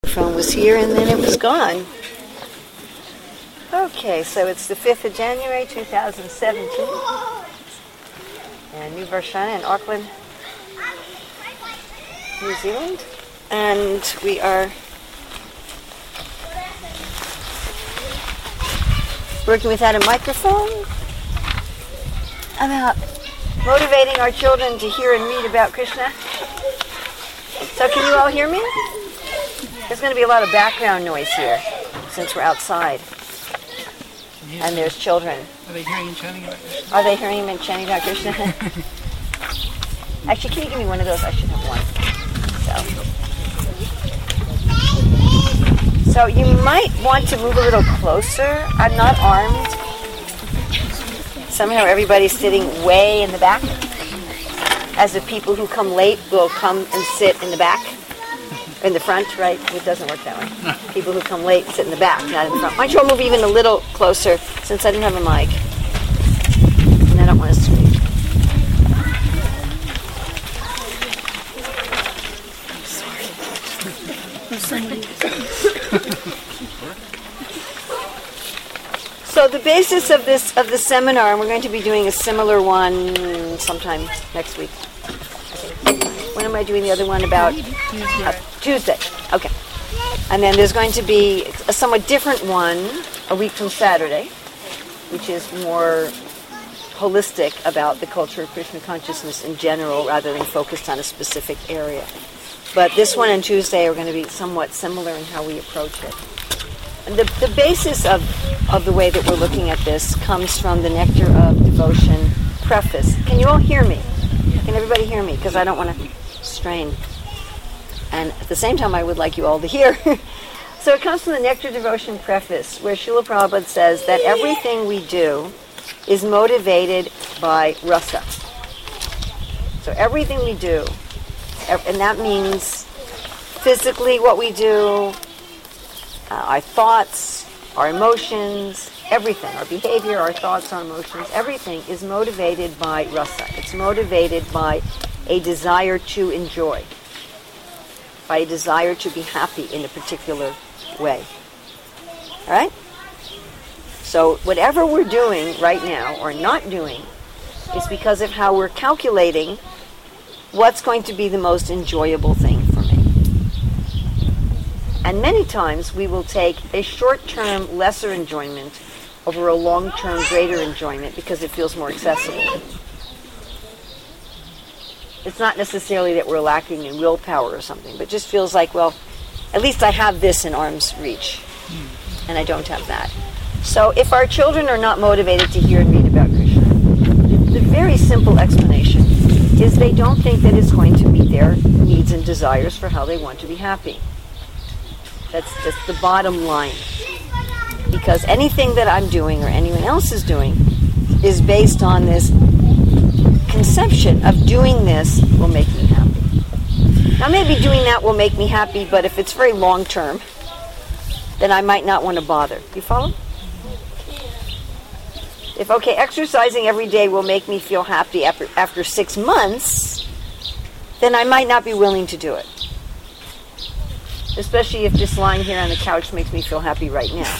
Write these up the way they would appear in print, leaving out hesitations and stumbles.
Phone was here and then it was gone. Okay, so it's the 5th of January 2017 and New Varshana in Auckland, New Zealand, and we are working without a microphone about motivating our children to hear and read about Krishna. So can you all hear me? There's going to be a lot of background noise here since we're outside. And there's children. Are they hearing him chanting about Krishna? Are they hearing him chanting about Krishna? Actually, can you give me one of those? I should have one. So you might want to move a little closer. I'm not armed. Somehow everybody's sitting way in the back. As if people who come late will come and sit in the back. In the front, right? It doesn't work that way. People who come late sit in the back, not in the front. Why don't you all move even a little closer, since I didn't have a mic. And I don't want to scream. Sorry. So the basis of the seminar, and we're going to be doing a similar one sometime next week. When am I doing the other one about? Tuesday. Okay. And then there's going to be a somewhat different one a week from Saturday, which is more holistic about the culture of Krishna consciousness in general rather than focused on a specific area. But this one and Tuesday are going to be somewhat similar in how we approach it. And the basis of the way that we're looking at this comes from the Nectar of Devotion preface. Can you all hear me? Can everybody hear me? Because I don't want to strain. And at the same time, I would like you all to hear. So it comes from the Nectar Devotion preface, where Srila Prabhupada says that everything we do is motivated by rasa. So everything we do, and that means physically what we do, our thoughts, our emotions, everything, our behavior, our thoughts, our emotions, everything is motivated by rasa. It's motivated by a desire to enjoy, by a desire to be happy in a particular way. All right? So whatever we're doing right now or not doing is because of how we're calculating what's going to be the most enjoyable thing for me. And many times we will take a short-term lesser enjoyment over a long-term greater enjoyment because it feels more accessible. It's not necessarily that we're lacking in willpower or something, but just feels like, well, at least I have this in arm's reach, and I don't have that. So if our children are not motivated to hear and read about Krishna, the very simple explanation is they don't think that it's going to meet their needs and desires for how they want to be happy. That's just the bottom line. Because anything that I'm doing or anyone else is doing is based on this conception of doing this will make me happy. Now maybe doing that will make me happy, but if it's very long term, then I might not want to bother. You follow? If, exercising every day will make me feel happy after 6 months, then I might not be willing to do it. Especially if just lying here on the couch makes me feel happy right now.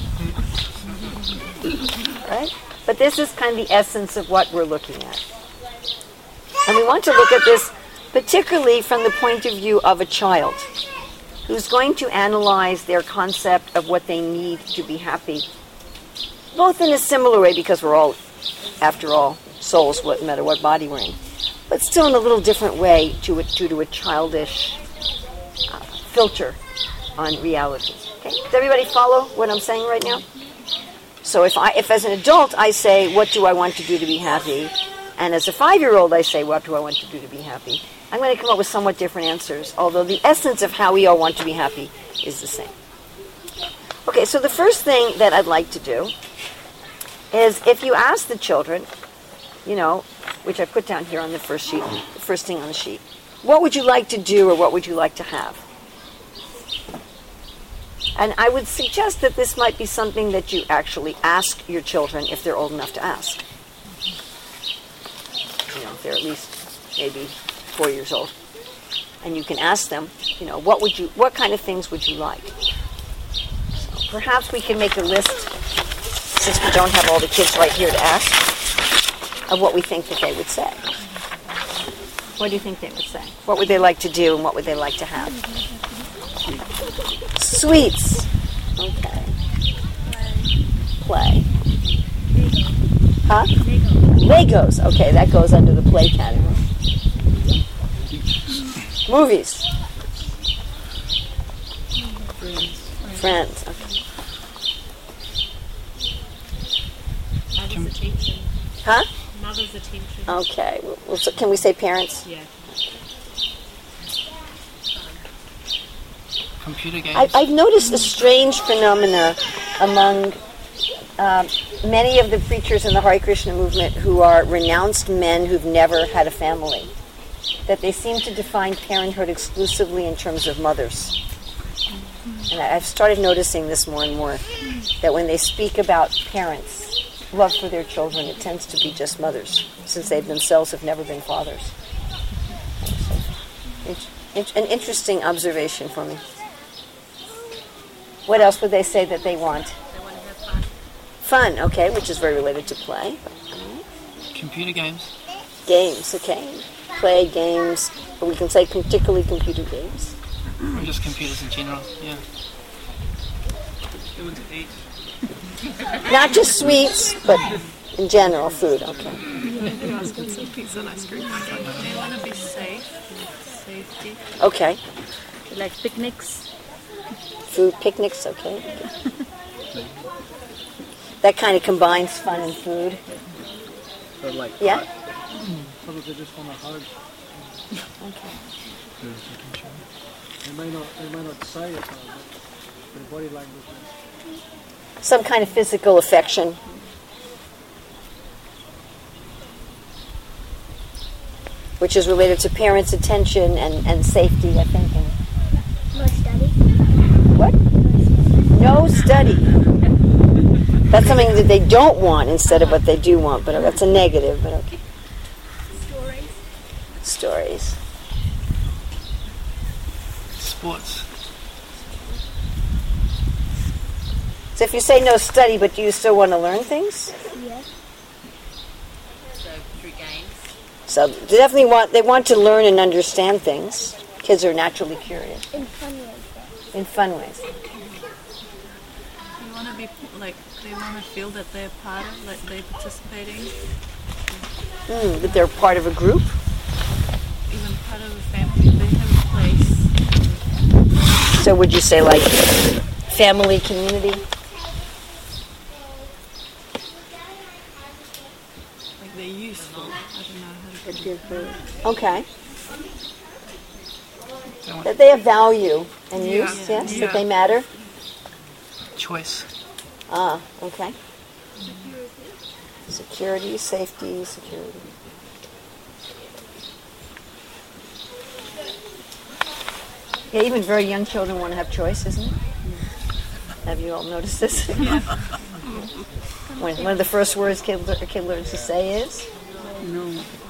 Right? But this is kind of the essence of what we're looking at. And we want to look at this particularly from the point of view of a child who's going to analyze their concept of what they need to be happy, both in a similar way because we're all, after all, souls, no matter what body we're in, but still in a little different way due to a childish filter on reality. Okay? Does everybody follow what I'm saying right now? So if as an adult I say, what do I want to do to be happy? And as a 5-year-old I say, what do I want to do to be happy? I'm going to come up with somewhat different answers, although the essence of how we all want to be happy is the same. Okay, so the first thing that I'd like to do is if you ask the children, which I put down here on the first sheet, the first thing on the sheet, what would you like to do or what would you like to have? And I would suggest that this might be something that you actually ask your children if they're old enough to ask. If they're at least maybe 4 years old. and you can ask them, what kind of things would you like? So perhaps we can make a list, since we don't have all the kids right here to ask, of what we think that they would say. What do you think they would say? What would they like to do, and what would they like to have? Sweets. Okay. Play. Huh? Legos. Okay, that goes under the play category. Movies. Friends. Okay. Mother's attention. Huh? Mother's attention. Okay. Well, so can we say parents? Yeah. Computer games. I've noticed a strange phenomena among many of the preachers in the Hare Krishna movement who are renounced men who've never had a family, that they seem to define parenthood exclusively in terms of mothers. And I've started noticing this more and more, that when they speak about parents, love for their children, it tends to be just mothers, since they themselves have never been fathers. An interesting observation for me. What else would they say that they want? They want to have fun. Fun, okay, which is very related to play. Computer games. Games, okay. Play games, or we can say particularly computer games. Or just computers in general, yeah. Food to eat. Not just sweets, but in general, food, okay. Pizza and ice cream. They want to be safe. Safety. Okay. They like picnics. Food, picnics, okay. That kind of combines fun and food. But like, Yeah? some of they just want to hug. Okay. They might not say it, but their body language is. Some kind of physical affection. Which is related to parents' attention and safety, I think. No study. What? No study. That's something that they don't want instead of what they do want, but that's a negative, but okay. Stories. Sports. So if you say no study, but do you still want to learn things? Yes. So through games. So they want to learn and understand things. Kids are naturally curious. In fun ways. In fun ways. They want to be like. They want to feel that they're part of, like they're participating. That they're part of a group. Even part of a family. They have a place. So would you say like family, community? Like they're useful. I don't know how to put it. Okay. They want That they have value and Yeah. use, yes? Yeah. That they matter? choice. Ah, okay. Security, safety, security. Yeah, even very young children want to have choice, isn't it? Have you all noticed this? Yeah. One of the first words a kid learns to say is? No.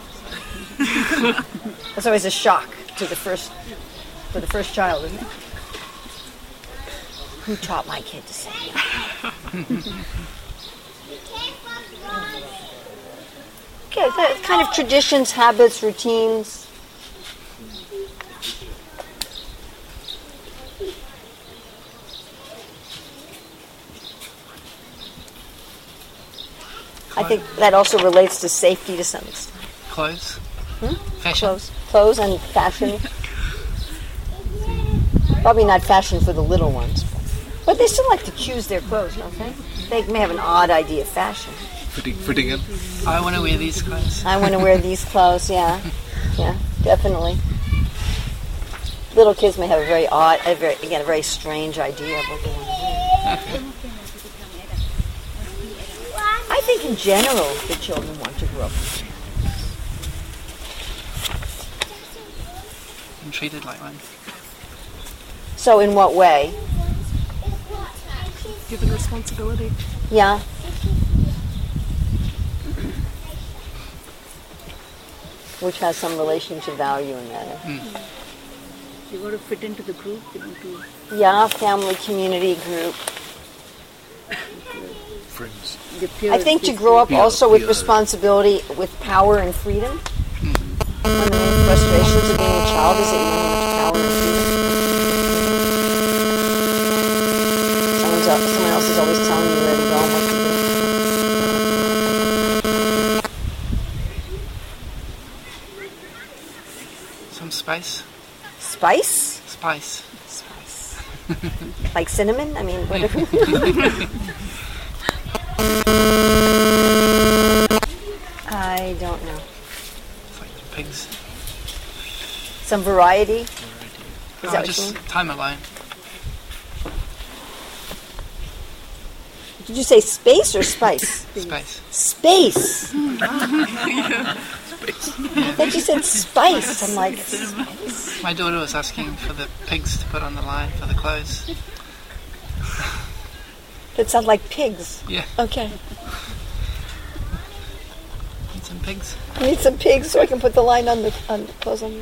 That's always a shock for the first child, isn't it? Who taught my kid to say that? Okay, that kind of traditions, habits, routines. I think that also relates to safety to some extent. Clothes. Fashion. Clothes and fashion. Probably not fashion for the little ones. But they still like to choose their clothes, don't they? They may have an odd idea of fashion. Fitting in. I want to wear these clothes. I want to wear these clothes, yeah. Yeah, definitely. Little kids may have a very odd, a very strange idea of what they want to wear. I think in general the children want to grow up. I'm treated like one. So in what way? Given responsibility. Yeah. Which has some relation to value in that. You got to fit into the group. You need to. Yeah, family, community group. Friends. The peers, I think to this- grow up Peer- also with peer. responsibility, with power and freedom. One of the main frustrations of being a child is that you don't have much power and freedom. Someone else is always telling you where to go and what to do. Some spice. Spice? Spice. Spice. Like cinnamon? I mean, whatever. I don't know. It's like pigs. Some variety? Is that what you just mean? time alone. Did you say space or spice? Space. Space! I thought you said spice. I'm like, My daughter was asking for the pigs to put on the line for the clothes. that sounds like pigs. Yeah. Okay. Need some pigs. I need some pigs so I can put the line on the clothes on the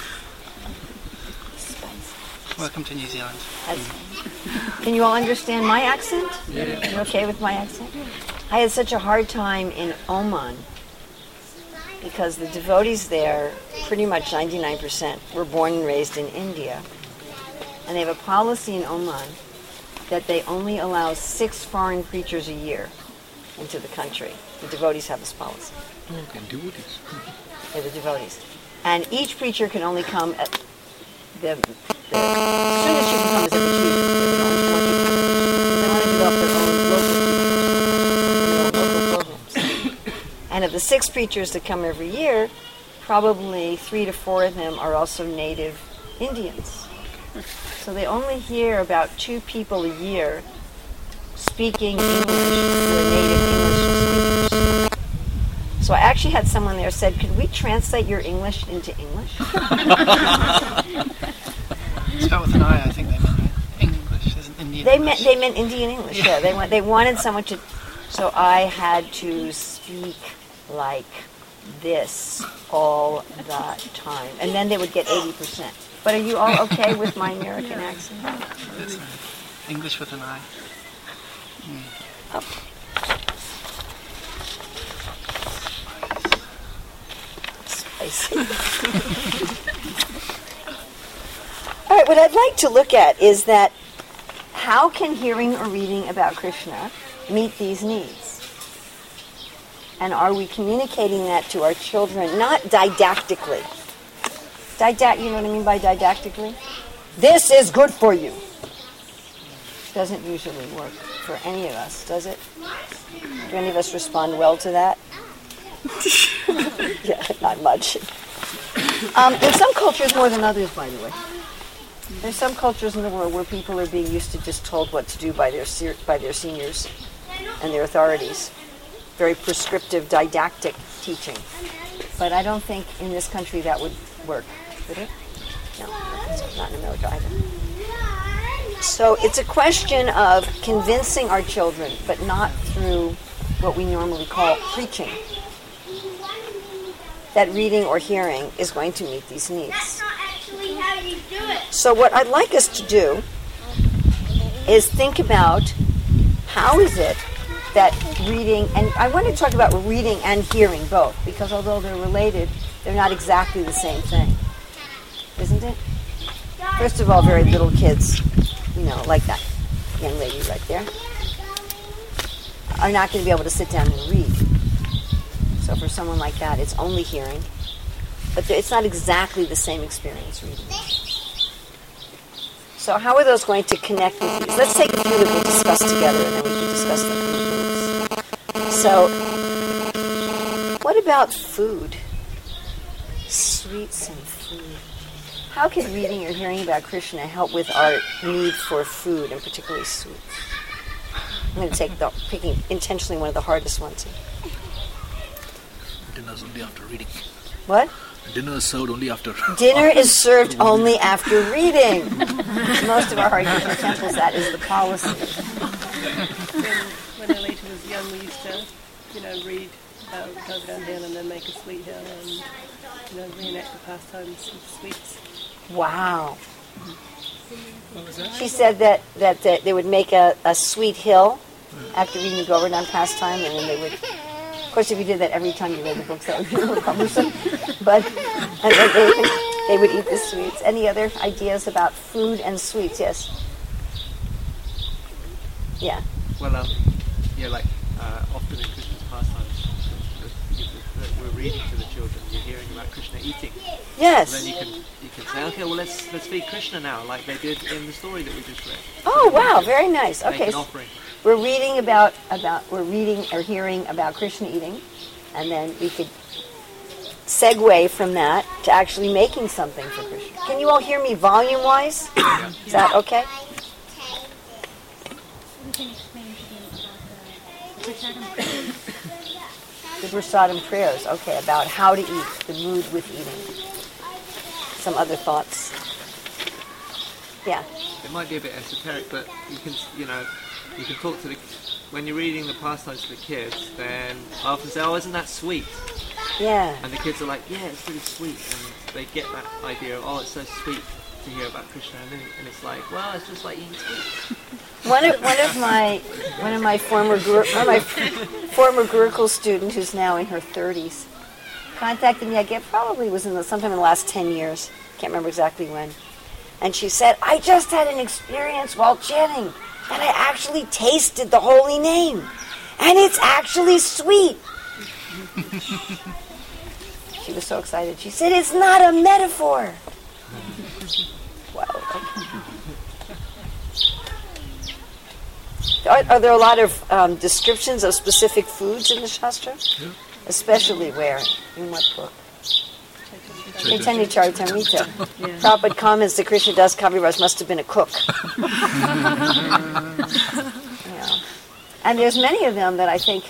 Spice. Welcome to New Zealand. That's fine. Can you all understand my accent? Yeah. You okay with my accent? I had such a hard time in Oman because the devotees there, pretty much 99%, were born and raised in India. And they have a policy in Oman that they only allow 6 foreign preachers a year into the country. The devotees have this policy. Okay, devotees. They're the devotees. And each preacher can only come at the soonest you can come is every 2 years. They want to develop their own local programs. And of the 6 preachers that come every year, probably 3 to 4 of them are also native Indians. So they only hear about 2 people a year speaking English who are native English speakers. So I actually had someone there said, could we translate your English into English? Spelled with an I think they meant English. There's an Indian They English. meant Indian English. Yeah, they wanted someone to. So I had to speak like this all the time, and then they would get 80%. But are you all okay with my American accent? It's English with an I. Spicy. All right, what I'd like to look at is that how can hearing or reading about Krishna meet these needs? And are we communicating that to our children, not didactically? You know what I mean by didactically? This is good for you. Doesn't usually work for any of us, does it? Do any of us respond well to that? Yeah, not much. In some cultures more than others, by the way. There's some cultures in the world where people are being used to just told what to do by their seniors and their authorities. Very prescriptive, didactic teaching. But I don't think in this country that would work, would it? No, not in America either. So it's a question of convincing our children, but not through what we normally call preaching, that reading or hearing is going to meet these needs. So what I'd like us to do is think about how is it that reading, and I want to talk about reading and hearing both, because although they're related, they're not exactly the same thing. Isn't it? First of all, very little kids, like that young lady right there, are not going to be able to sit down and read. So for someone like that, it's only hearing. But it's not exactly the same experience reading. So how are those going to connect with these? Let's take a few that we'll discuss together, and then we can discuss them in groups. So, what about food? Sweets and food. How can reading or hearing about Krishna help with our need for food, and particularly sweets? I'm going to picking intentionally one of the hardest ones. Dinner's only after reading. What? Dinner is served only after. Dinner is served only after reading. Most of our Hare Krishna temples, that is the policy. When Alita was young, we used to, read about Govardhan Hill and then make a sweet hill and, reenact the pastimes with sweets. Wow. She said that they would make a sweet hill after reading the Govardhan pastime, and then they would. Of course, if you did that every time you read the books, that would be a little cumbersome. But and then they would eat the sweets. Any other ideas about food and sweets? Yes. Yeah. Well, like often in Krishna's pastimes, we're reading to the children. You're hearing about Krishna eating. Yes. And then you can say, okay, well let's feed Krishna now, like they did in the story that we just read. Oh wow, very nice. Make Okay. an offering. We're reading we're reading or hearing about Krishna eating, and then we could segue from that to actually making something for Krishna. Can you all hear me volume-wise? Yeah. Is that okay? We can explain to them about the prasadam. The prasadam prayers. Okay, about how to eat, the mood with eating. Some other thoughts? Yeah. It might be a bit esoteric, but you can talk to when you're reading the pastimes to the kids, then I often say, oh, isn't that sweet? Yeah. And the kids are like, yeah, it's really sweet. And they get that idea of, oh, it's so sweet to hear about Krishna. And it's like, well, it's just like eating sweets. One of my former Gurukul student, who's now in her 30s, contacted me. Probably was sometime in the last 10 years. Can't remember exactly when. And she said, I just had an experience while chanting, and I actually tasted the holy name, and it's actually sweet. She was so excited. She said, it's not a metaphor. Wow. Are there a lot of descriptions of specific foods in the Shastra? Yeah. Especially where? In what book? Chaitanya Charitamrita. Prabhupada comments that Krishna Das Kaviraj must have been a cook. Yeah. And there's many of them that I think,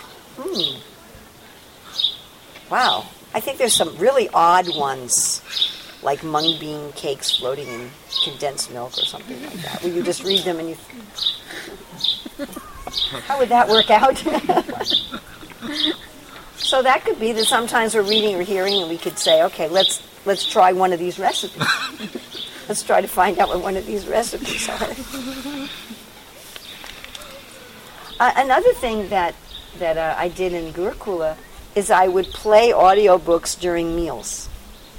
wow. I think there's some really odd ones, like mung bean cakes floating in condensed milk or something like that, where you just read them and you... How would that work out? So that could be that sometimes we're reading or hearing and we could say, okay, let's try one of these recipes. Let's try to find out what one of these recipes are. Another thing that I did in Gurukula is I would play audiobooks during meals.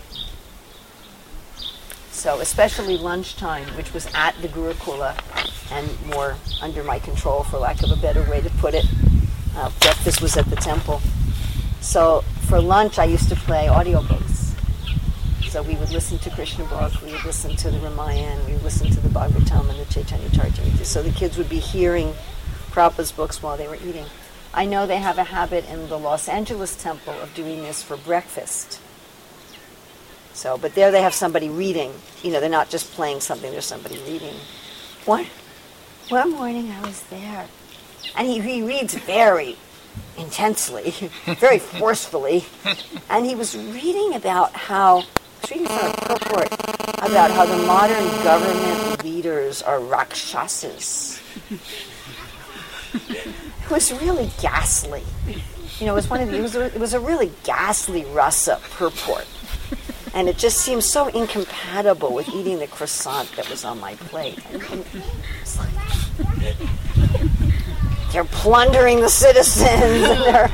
So especially lunchtime, which was at the Gurukula and more under my control, for lack of a better way to put it. Breakfast was at the temple. So for lunch, I used to play audiobooks. So we would listen to Krishna Bhakti, we would listen to the Ramayana, we would listen to the Bhagavatam and the Chaitanya Charitamrita. So the kids would be hearing Prabhupada's books while they were eating. I know they have a habit in the Los Angeles temple of doing this for breakfast. So, but there they have somebody reading. They're not just playing something, there's somebody reading. One morning I was there, and he reads very intensely, very forcefully, and he was reading about how, reading from a purport about how the modern government leaders are rakshasas. It was really ghastly. It was a really ghastly rasa purport. And it just seemed so incompatible with eating the croissant that was on my plate. And it's like, they're plundering the citizens, and they're,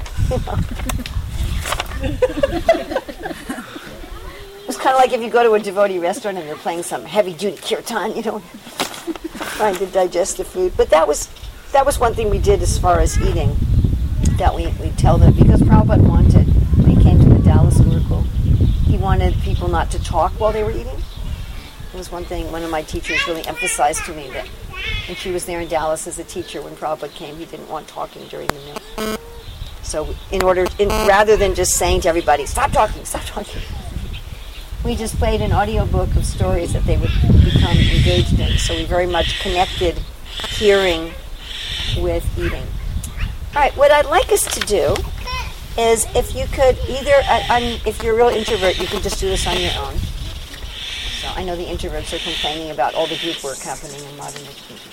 It's kind of like if you go to a devotee restaurant and they're playing some heavy-duty kirtan, trying to digest the food. But that was one thing we did as far as eating, that we tell them, because Prabhupada wanted, when he came to the Dallas Gurukul, he wanted people not to talk while they were eating. It was one thing one of my teachers really emphasized to me, that when she was there in Dallas as a teacher, when Prabhupada came, he didn't want talking during the meal. So rather than just saying to everybody, stop talking, we just played an audiobook of stories that they would become engaged in. So we very much connected hearing with eating. All right, what I'd like us to do is, if you could if you're a real introvert, you can just do this on your own. So I know the introverts are complaining about all the group work happening in modern education.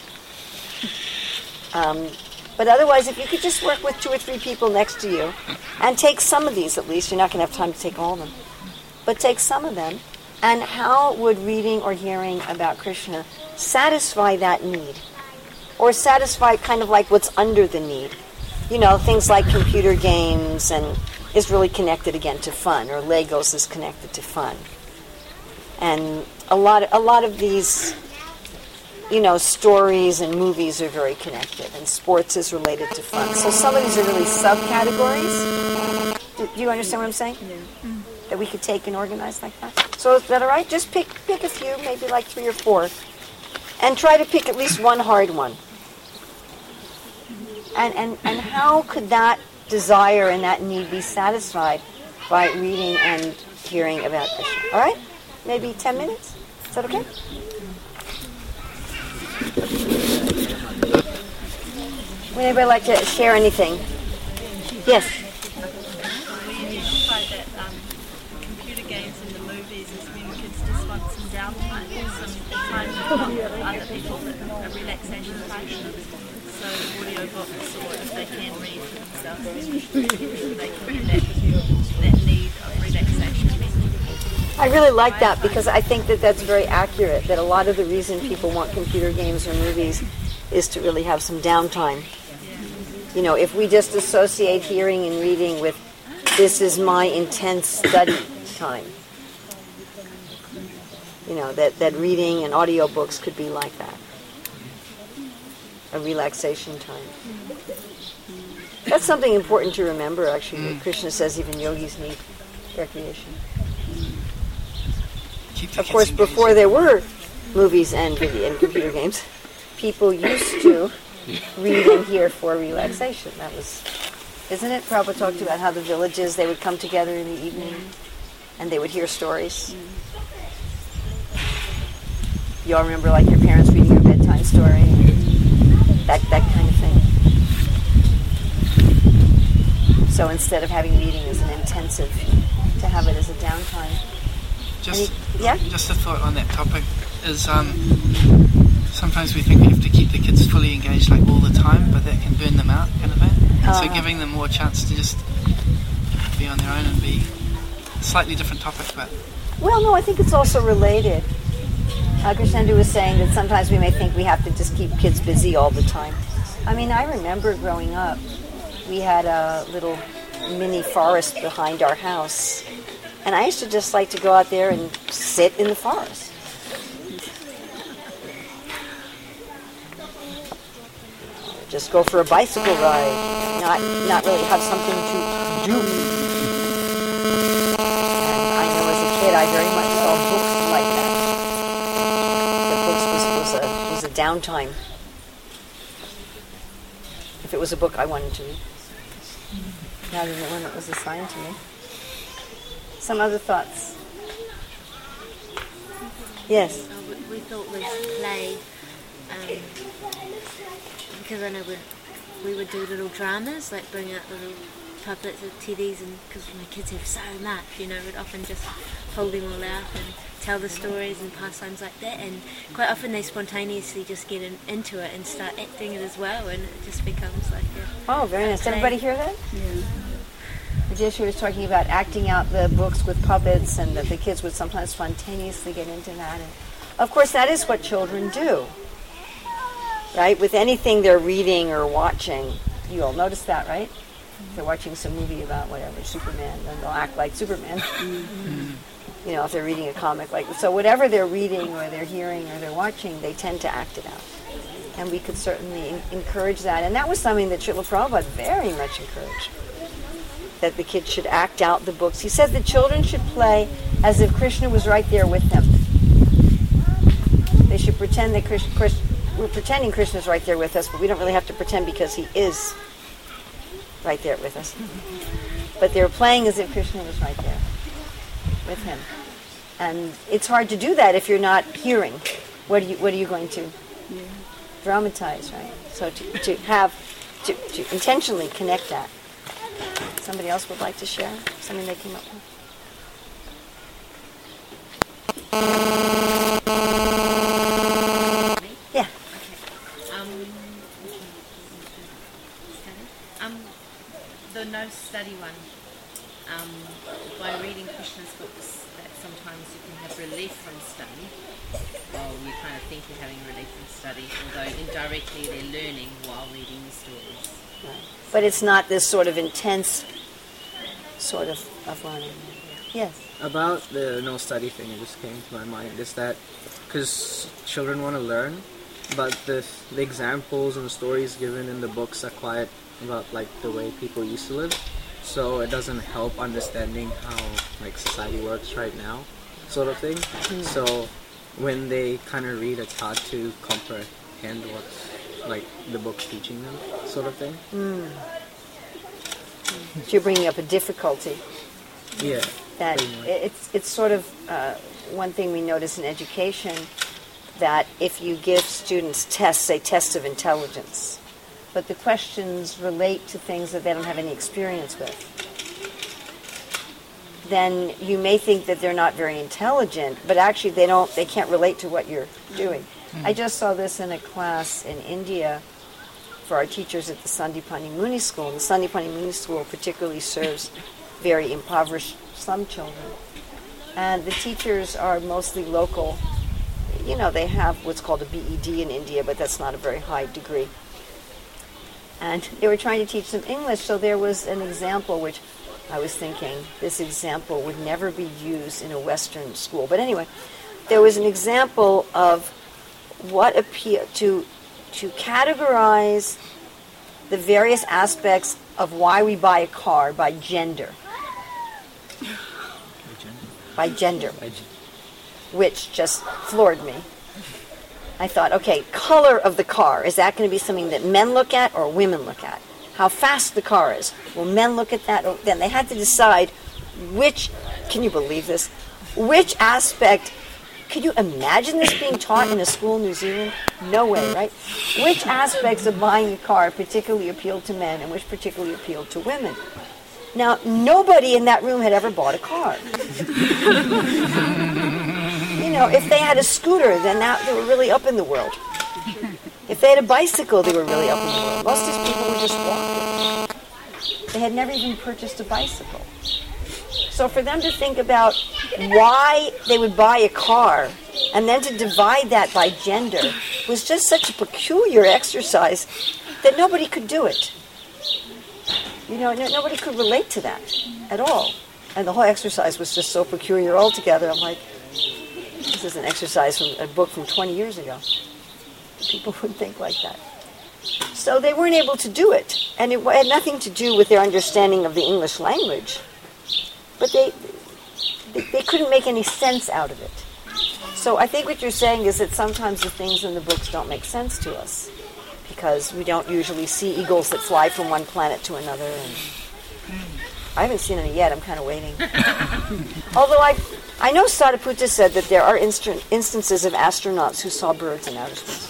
But otherwise, if you could just work with 2 or 3 people next to you and take some of these at least. You're not going to have time to take all of them. But take some of them And how would reading or hearing about Krishna satisfy that need? Or satisfy kind of like what's under the need? You know, things like computer games and is really connected again to fun, or Legos is connected to fun. And a lot of these, you know, stories and movies are very connected, and sports is related to fun. So some of these are really subcategories. Do you understand what I'm saying? Yeah. That we could take and organize like that. So is that all right? Just pick a few, maybe like 3 or 4, and try to pick at least one hard one. And how could that desire and that need be satisfied by reading and hearing about Krishna? All right? Maybe 10 minutes? Is that okay? Would anybody like to share anything? Yes. We find that computer games and the movies is when kids just want some downtime, some time with other people, a relaxation time. So audio books, or if they can read for themselves, they can get that need of relaxation. I really like that because I think that that's very accurate, that a lot of the reason people want computer games or movies is to really have some downtime. You know, if we just associate hearing and reading with this is my intense study time, you know, that reading and audiobooks could be like that. A relaxation time. That's something important to remember, actually. Krishna says even yogis need recreation. Of course, before there were movies and computer games, people used to read and hear for relaxation. That was, isn't it? Prabhupada talked about how the villages, they would come together in the evening and they would hear stories. You all remember, like, your parents reading your bedtime story? That kind of thing. So instead of having reading as an intensive, to have it as a downtime. Just Yeah? a thought on that topic is sometimes we think we have to keep the kids fully engaged like all the time, but that can burn them out kind of thing. And so giving them more chance to just be on their own and be a slightly different topic, but Well, no, I think it's also related. Krishnendu was saying that sometimes we may think we have to just keep kids busy all the time. I mean, I remember growing up, we had a little mini forest behind our house. And I used to just like to go out there and sit in the forest. Just go for a bicycle ride, not really have something to do. And I know as a kid I very much saw books like that. Was a downtime. If it was a book I wanted to read, rather than one that was assigned to me. Some other thoughts? Yes. We thought we'd play, because I know we would do little dramas, like bring out little puppets or teddies, and because my kids have so much, you know, we'd often just pull them all out and tell the stories and pastimes like that, and quite often they spontaneously just get into it and start acting it as well, and it just becomes like Oh, very nice. Did play. everybody hear that? Yeah. Rajesh was talking about acting out the books with puppets, and that the kids would sometimes spontaneously get into that. And of course, that is what children do, right? With anything they're reading or watching, you all notice that, right? If they're watching some movie about whatever, Superman, then they'll act like Superman. You know, if they're reading a comic like so, whatever they're reading or they're hearing or they're watching, they tend to act it out. And we could certainly encourage that. And that was something that Srila Prabhupada very much encouraged, that the kids should act out the books. He said the children should play as if Krishna was right there with them. They should pretend that we're pretending Krishna's right there with us, but we don't really have to pretend because he is right there with us. But they're playing as if Krishna was right there with him. And it's hard to do that if you're not hearing. What are you going to dramatize, right? So to intentionally connect that. Somebody else would like to share something they came up with? Yeah. The no study one. By reading Krishna's books, that's sometimes you can have relief from study. Well, you kind of think you're having relief from study, although indirectly they're learning while reading the stories. Right. But it's not this sort of intense sort of learning. Yes. About the no study thing, it just came to my mind, is that because children want to learn, but the examples and stories given in the books are quite about like the way people used to live, so it doesn't help understanding how like society works right now, sort of thing. So when they kind of read, it's hard to comprehend what's like the book's teaching them, sort of thing. So you're bringing up a difficulty. Yeah. That it's sort of one thing we notice in education, that if you give students tests, say tests of intelligence, but the questions relate to things that they don't have any experience with, then you may think that they're not very intelligent, but actually they can't relate to what you're doing. I just saw this in a class in India for our teachers at the Sandipani Muni School. And the Sandipani Muni School particularly serves very impoverished slum children. And the teachers are mostly local. You know, they have what's called a BEd in India, but that's not a very high degree. And they were trying to teach them English, so there was an example which I was thinking this example would never be used in a Western school. But anyway, there was an example of what appeal to categorize the various aspects of why we buy a car by gender. By gender. Which just floored me. I thought, okay, color of the car, is that going to be something that men look at or women look at? How fast the car is, will men look at that? Or, then they had to decide which, can you believe this, which aspect, could you imagine this being taught in a school in New Zealand? No way, right? Which aspects of buying a car particularly appealed to men and which particularly appealed to women? Now, nobody in that room had ever bought a car. You know, if they had a scooter, then they were really up in the world. If they had a bicycle, they were really up in the world. Most of these people were just walking. They had never even purchased a bicycle. So for them to think about why they would buy a car and then to divide that by gender was just such a peculiar exercise that nobody could do it. You know, nobody could relate to that at all. And the whole exercise was just so peculiar altogether. I'm like, this is an exercise from a book from 20 years ago. People would think like that. So they weren't able to do it. And it had nothing to do with their understanding of the English language. But they couldn't make any sense out of it. So I think what you're saying is that sometimes the things in the books don't make sense to us, because we don't usually see eagles that fly from one planet to another. And I haven't seen any yet. I'm kind of waiting. Although I know Sariputta said that there are instances of astronauts who saw birds in outer space.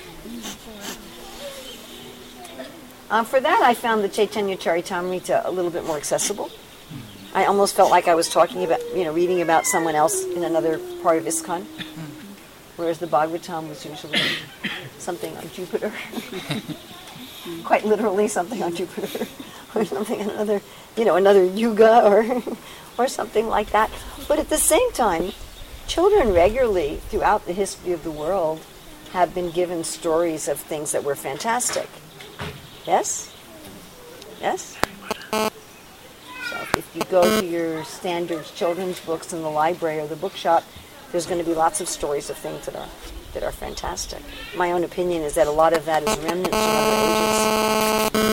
For that, I found the Chaitanya Charitamrita a little bit more accessible. I almost felt like I was talking about, reading about someone else in another part of ISKCON, whereas the Bhagavatam was usually something on Jupiter. Quite literally something on Jupiter, or something another yuga, or something like that. But at the same time, children regularly throughout the history of the world have been given stories of things that were fantastic. Yes? Yes? So if you go to your standard children's books in the library or the bookshop, there's going to be lots of stories of things that are fantastic. My own opinion is that a lot of that is remnants from other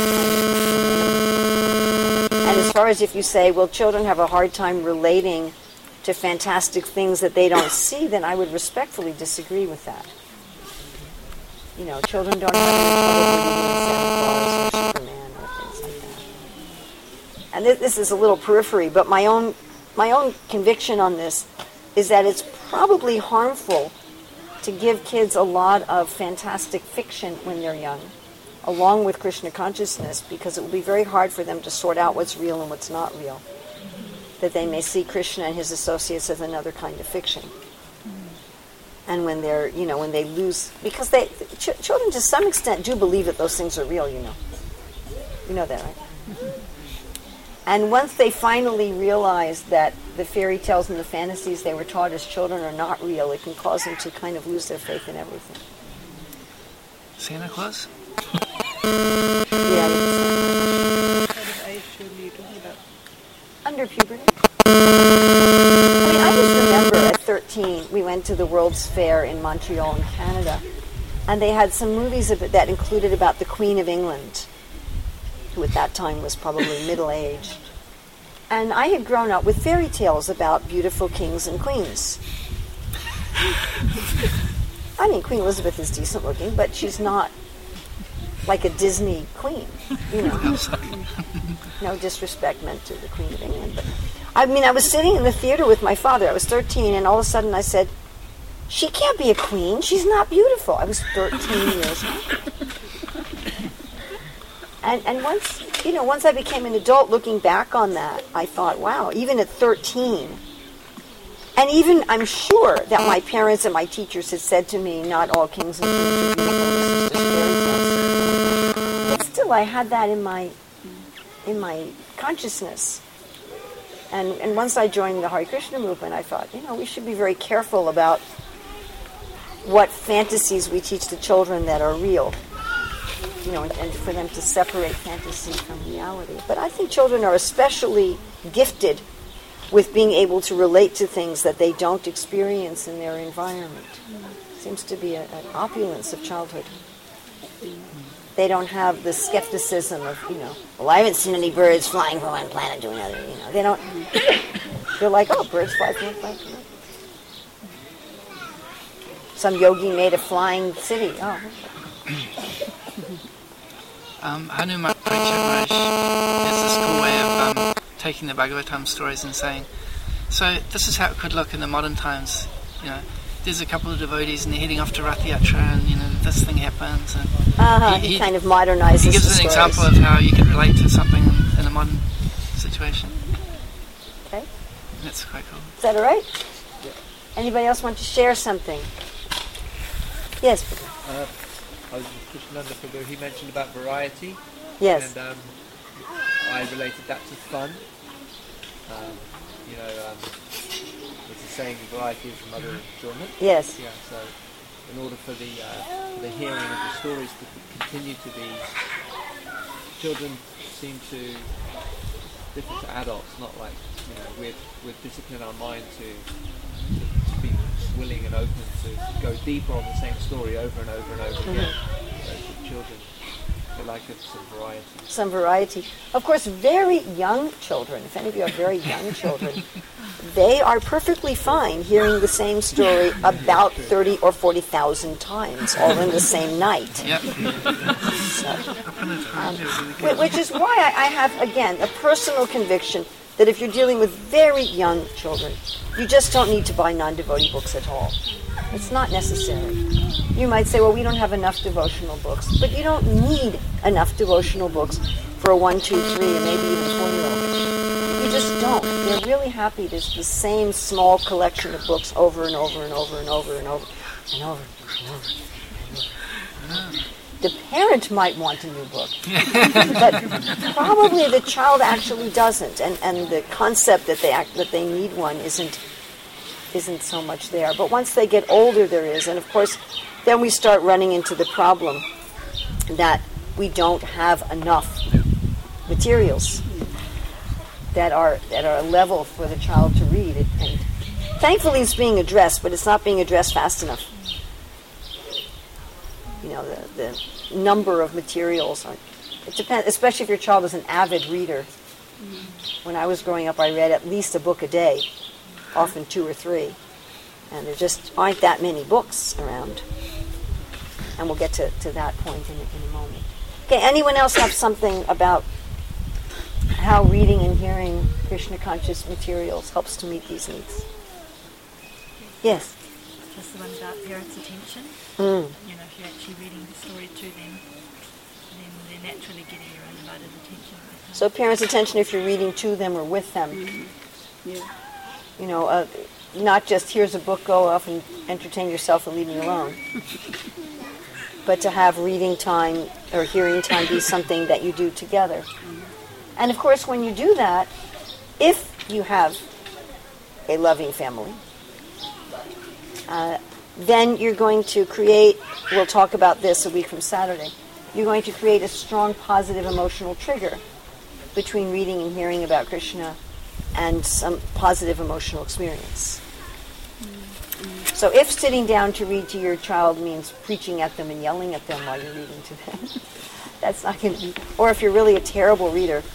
ages. And as far as if you say, well, children have a hard time relating to fantastic things that they don't see, then I would respectfully disagree with that. Children don't have any trouble believing in Santa Claus or Superman or things like that. And this is a little periphery, but my own conviction on this is that it's probably harmful to give kids a lot of fantastic fiction when they're young, along with Krishna consciousness, because it will be very hard for them to sort out what's real and what's not real. That they may see Krishna and his associates as another kind of fiction. And when they're, when they lose, because children to some extent do believe that those things are real, You know that, right? And once they finally realize that the fairy tales and the fantasies they were taught as children are not real, it can cause them to kind of lose their faith in everything. Santa Claus? Yeah. What age should you talking about? Under puberty. I mean, I just remember at 13, we went to the World's Fair in Montreal in Canada, and they had some movies that included about the Queen of England, who at that time was probably middle-aged. And I had grown up with fairy tales about beautiful kings and queens. I mean, Queen Elizabeth is decent looking, but she's not like a Disney queen, you know. No disrespect meant to the Queen of England. But I mean, I was sitting in the theater with my father. I was 13, and all of a sudden I said, she can't be a queen. She's not beautiful. I was 13 years old. And once I became an adult, looking back on that, I thought, wow, even at 13, and even I'm sure that my parents and my teachers had said to me, not all kings and queens are beautiful, this is just fairy tales. But still, I had that in my consciousness. And once I joined the Hare Krishna movement, I thought, we should be very careful about what fantasies we teach the children that are real. And for them to separate fantasy from reality. But I think children are especially gifted with being able to relate to things that they don't experience in their environment. Seems to be an opulence of childhood. They don't have the skepticism of, well, I haven't seen any birds flying from one planet to another. They don't. They're like, oh, birds fly from one planet to another. Some yogi made a flying city. Oh. Hanuman Maharaj has this cool way of taking the Bhagavatam stories and saying, so this is how it could look in the modern times. There's a couple of devotees and they're heading off to Rath Yatra, and this thing happens. And he kind of modernizes. He gives the an stories. example of how you can relate to something in a modern situation. Okay, That's quite cool. is that all right? Yeah. Anybody else want to share something? Yes. I was with Krishnananda Prabhu, he mentioned about variety. Yes. And I related that to fun. There's a saying, variety is the mother of enjoyment. Yes. Yeah, so in order for the hearing of the stories to continue to be, children seem to differ to adults, not like, we've disciplined our mind to be willing and open to go deeper on the same story over and over and over again. Whereas children, they like some variety. Some variety. Of course, very young children, if any of you are very young children, they are perfectly fine hearing the same story about 30 or 40,000 times, all in the same night. Yep. Which is why I have, again, a personal conviction that if you're dealing with very young children, you just don't need to buy non-devotee books at all. It's not necessary. You might say, well, we don't have enough devotional books. But you don't need enough devotional books for a 1, 2, 3, and maybe even 4-year-old. You just don't. They're really happy. There's the same small collection of books over and over and over and over and over and over and over and over. The parent might want a new book, but probably the child actually doesn't, and the concept that they need one isn't so much there. But once they get older, there is, and of course, then we start running into the problem that we don't have enough materials that are a level for the child to read it. And thankfully, it's being addressed, but it's not being addressed fast enough. The number of materials. It depends, especially if your child is an avid reader. When I was growing up, I read at least a book a day, often 2 or 3. And there just aren't that many books around. And we'll get to that point in a moment. Okay, anyone else have something about how reading and hearing Krishna conscious materials helps to meet these needs? Yes? Just the one about parents' attention. If you're actually reading the story to them, then they're naturally getting your undivided attention. So parents' attention if you're reading to them or with them. Yeah. Not just here's a book, go off and entertain yourself and leave me alone. But to have reading time or hearing time be something that you do together. And of course, when you do that, if you have a loving family, then you're going to create, we'll talk about this a week from Saturday, you're going to create a strong positive emotional trigger between reading and hearing about Krishna and some positive emotional experience. So if sitting down to read to your child means preaching at them and yelling at them while you're reading to them, that's not going to be... Or if you're really a terrible reader,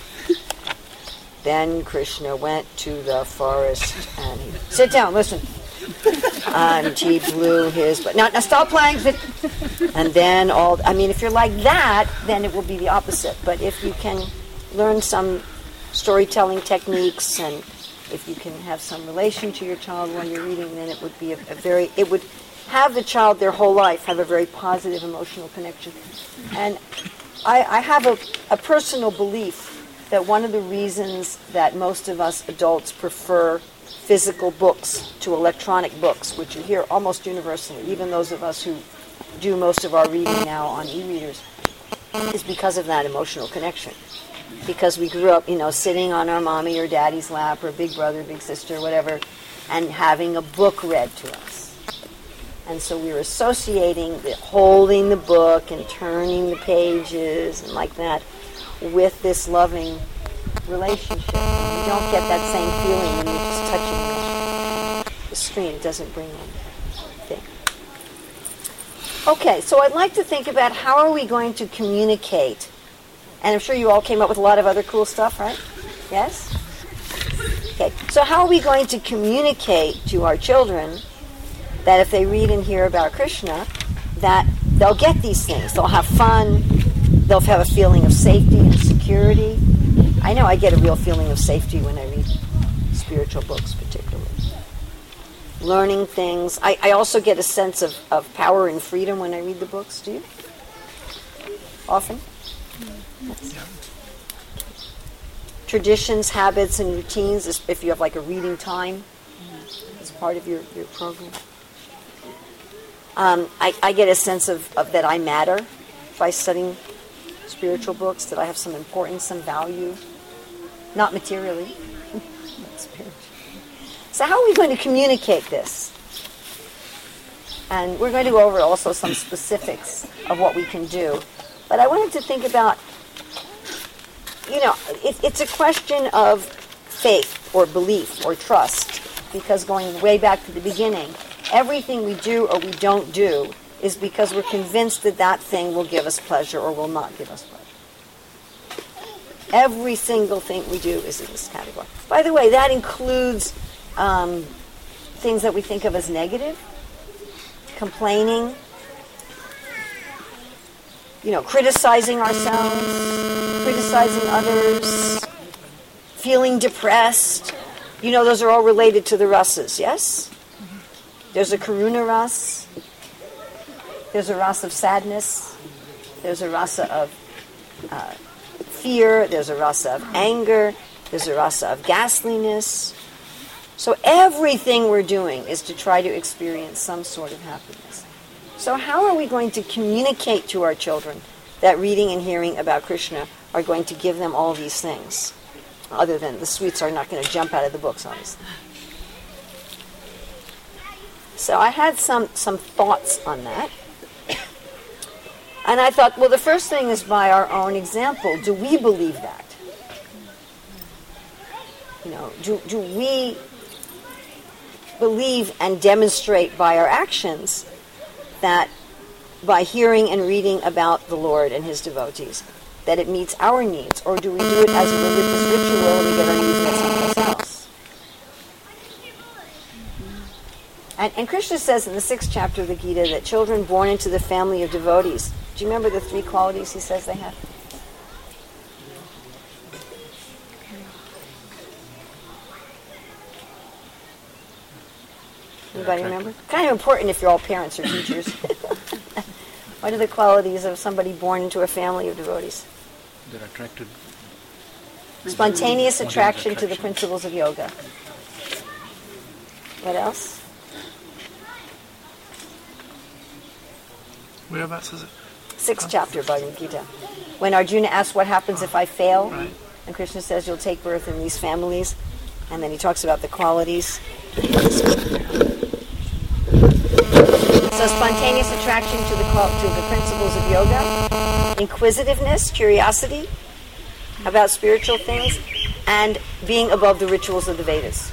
then Krishna went to the forest and he... Sit down, listen. And he blew his... But now stop playing. And then all... I mean, if you're like that, then it will be the opposite. But if you can learn some storytelling techniques and if you can have some relation to your child while you're reading, then it would be it would have the child their whole life have a very positive emotional connection. And I have a personal belief that one of the reasons that most of us adults prefer physical books to electronic books, which you hear almost universally, even those of us who do most of our reading now on e-readers, is because of that emotional connection. Because we grew up, sitting on our mommy or daddy's lap or big brother, big sister, whatever, and having a book read to us. And so we were associating holding the book and turning the pages and like that with this loving relationship. And you don't get that same feeling when you're just touching the screen. It doesn't bring anything. Okay, so I'd like to think about how are we going to communicate. And I'm sure you all came up with a lot of other cool stuff, right? Yes? Okay, so how are we going to communicate to our children that if they read and hear about Krishna, that they'll get these things. They'll have fun. They'll have a feeling of safety and security. I know I get a real feeling of safety when I read spiritual books, particularly. Learning things. I also get a sense of power and freedom when I read the books. Do you? Often? Yes. Traditions, habits, and routines, if you have like a reading time as part of your program. I get a sense of that I matter by studying spiritual books, that I have some importance, some value, not materially, but spiritually. So how are we going to communicate this? And we're going to go over also some specifics of what we can do. But I wanted to think about, it's a question of faith or belief or trust, because going way back to the beginning, everything we do or we don't do is because we're convinced that that thing will give us pleasure or will not give us pleasure. Every single thing we do is in this category. By the way, that includes things that we think of as negative, complaining, criticizing ourselves, criticizing others, feeling depressed. Those are all related to the rasas, yes? There's a karuna ras. There's a rasa of sadness. There's a rasa of fear. There's a rasa of anger. There's a rasa of ghastliness. So everything we're doing is to try to experience some sort of happiness. So how are we going to communicate to our children that reading and hearing about Krishna are going to give them all these things? Other than the sweets are not going to jump out of the books, obviously. So I had some thoughts on that. And I thought, well, the first thing is by our own example. Do we believe that? Do we believe and demonstrate by our actions that by hearing and reading about the Lord and his devotees, that it meets our needs? Or do we do it as a religious ritual and we get our needs met someplace else? And Krishna says in the 6th chapter of the Gita that children born into the family of devotees, do you remember the 3 qualities he says they have? Anybody remember? Kind of important if you're all parents or teachers. What are the qualities of somebody born into a family of devotees? They're attracted. Spontaneous attraction to the principles of yoga. What else? Whereabouts is it? 6th chapter, Bhagavad Gita. When Arjuna asks what happens if I fail, Right. And Krishna says you'll take birth in these families. And then he talks about the qualities. So spontaneous attraction to the principles of yoga, inquisitiveness, curiosity about spiritual things, and being above the rituals of the Vedas.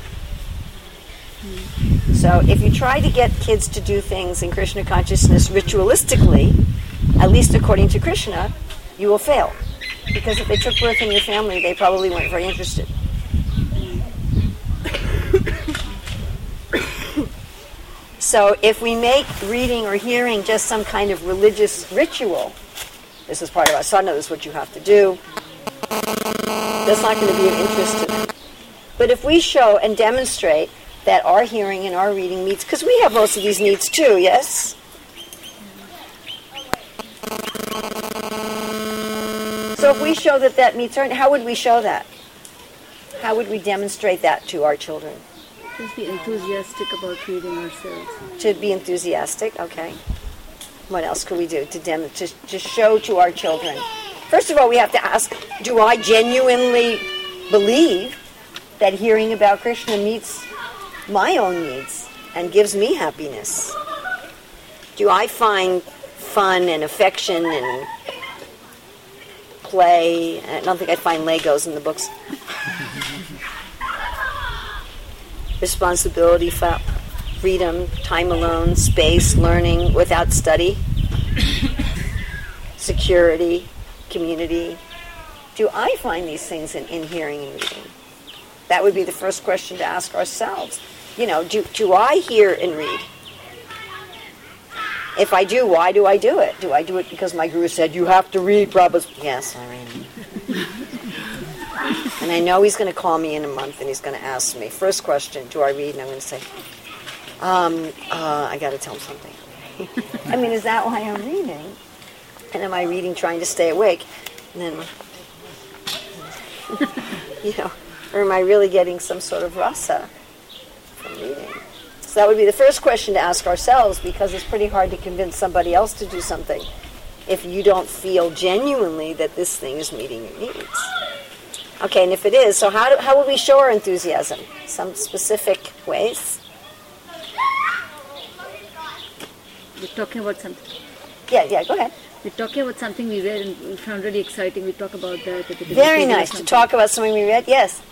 So if you try to get kids to do things in Krishna consciousness ritualistically, at least according to Krishna, you will fail. Because if they took birth in your family, they probably weren't very interested. So if we make reading or hearing just some kind of religious ritual, this is part of asana, this is what you have to do, that's not going to be of interest to them. But if we show and demonstrate that our hearing and our reading meets, because we have most of these needs too, yes? So if we show that meets our, how would we show that? How would we demonstrate that to our children? Just be enthusiastic about reading ourselves. To be enthusiastic, okay. What else could we do to show to our children? First of all, we have to ask, do I genuinely believe that hearing about Krishna meets my own needs and gives me happiness? Do I find fun and affection and play? I don't think I find Legos in the books. Responsibility, freedom, time alone, space, learning without study, security, community. Do I find these things in hearing and reading? That would be the first question to ask ourselves. You know, do I hear and read? If I do, why do I do it? Do I do it because my guru said, you have to read Prabhupada's? Yes, I read. And I know he's going to call me in a month and he's going to ask me, first question, do I read? And I'm going to say, I got to tell him something. I mean, is that why I'm reading? And am I reading trying to stay awake? And then, you know, or am I really getting some sort of rasa from reading? So that would be the first question to ask ourselves, because it's pretty hard to convince somebody else to do something if you don't feel genuinely that this thing is meeting your needs. Okay, and if it is, so how would we show our enthusiasm? Some specific ways? We're talking about something. Yeah, go ahead. We're talking about something we read and we found really exciting. We talk about that. Very nice to talk about something we read. Yes.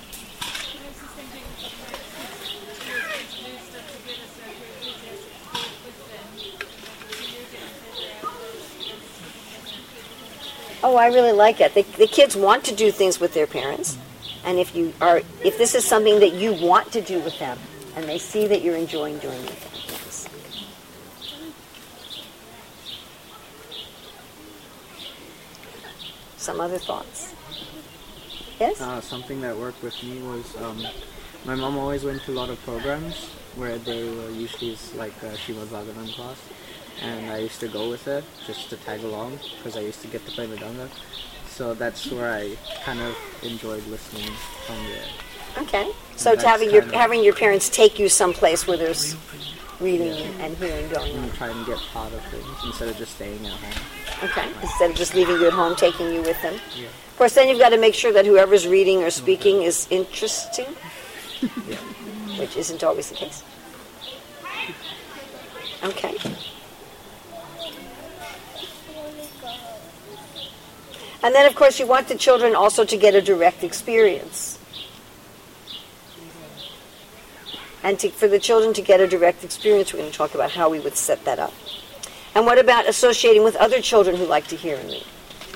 Oh, I really like it. The kids want to do things with their parents, and if this is something that you want to do with them, and they see that you're enjoying doing it. Yes. Some other thoughts? Yes? Something that worked with me was my mom always went to a lot of programs where they were usually like Srimad Bhagavatam class. And I used to go with her just to tag along because I used to get to play Mridanga. So that's where I kind of enjoyed listening from there. Okay. So to having your parents take you someplace where there's reading and hearing going on. And try and get part of things instead of just staying at home. Okay. Instead of just leaving you at home, taking you with them. Yeah. Of course, then you've got to make sure that whoever's reading or speaking is interesting, which isn't always the case. Okay. And then, of course, you want the children also to get a direct experience. And for the children to get a direct experience, we're going to talk about how we would set that up. And what about associating with other children who like to hear and read?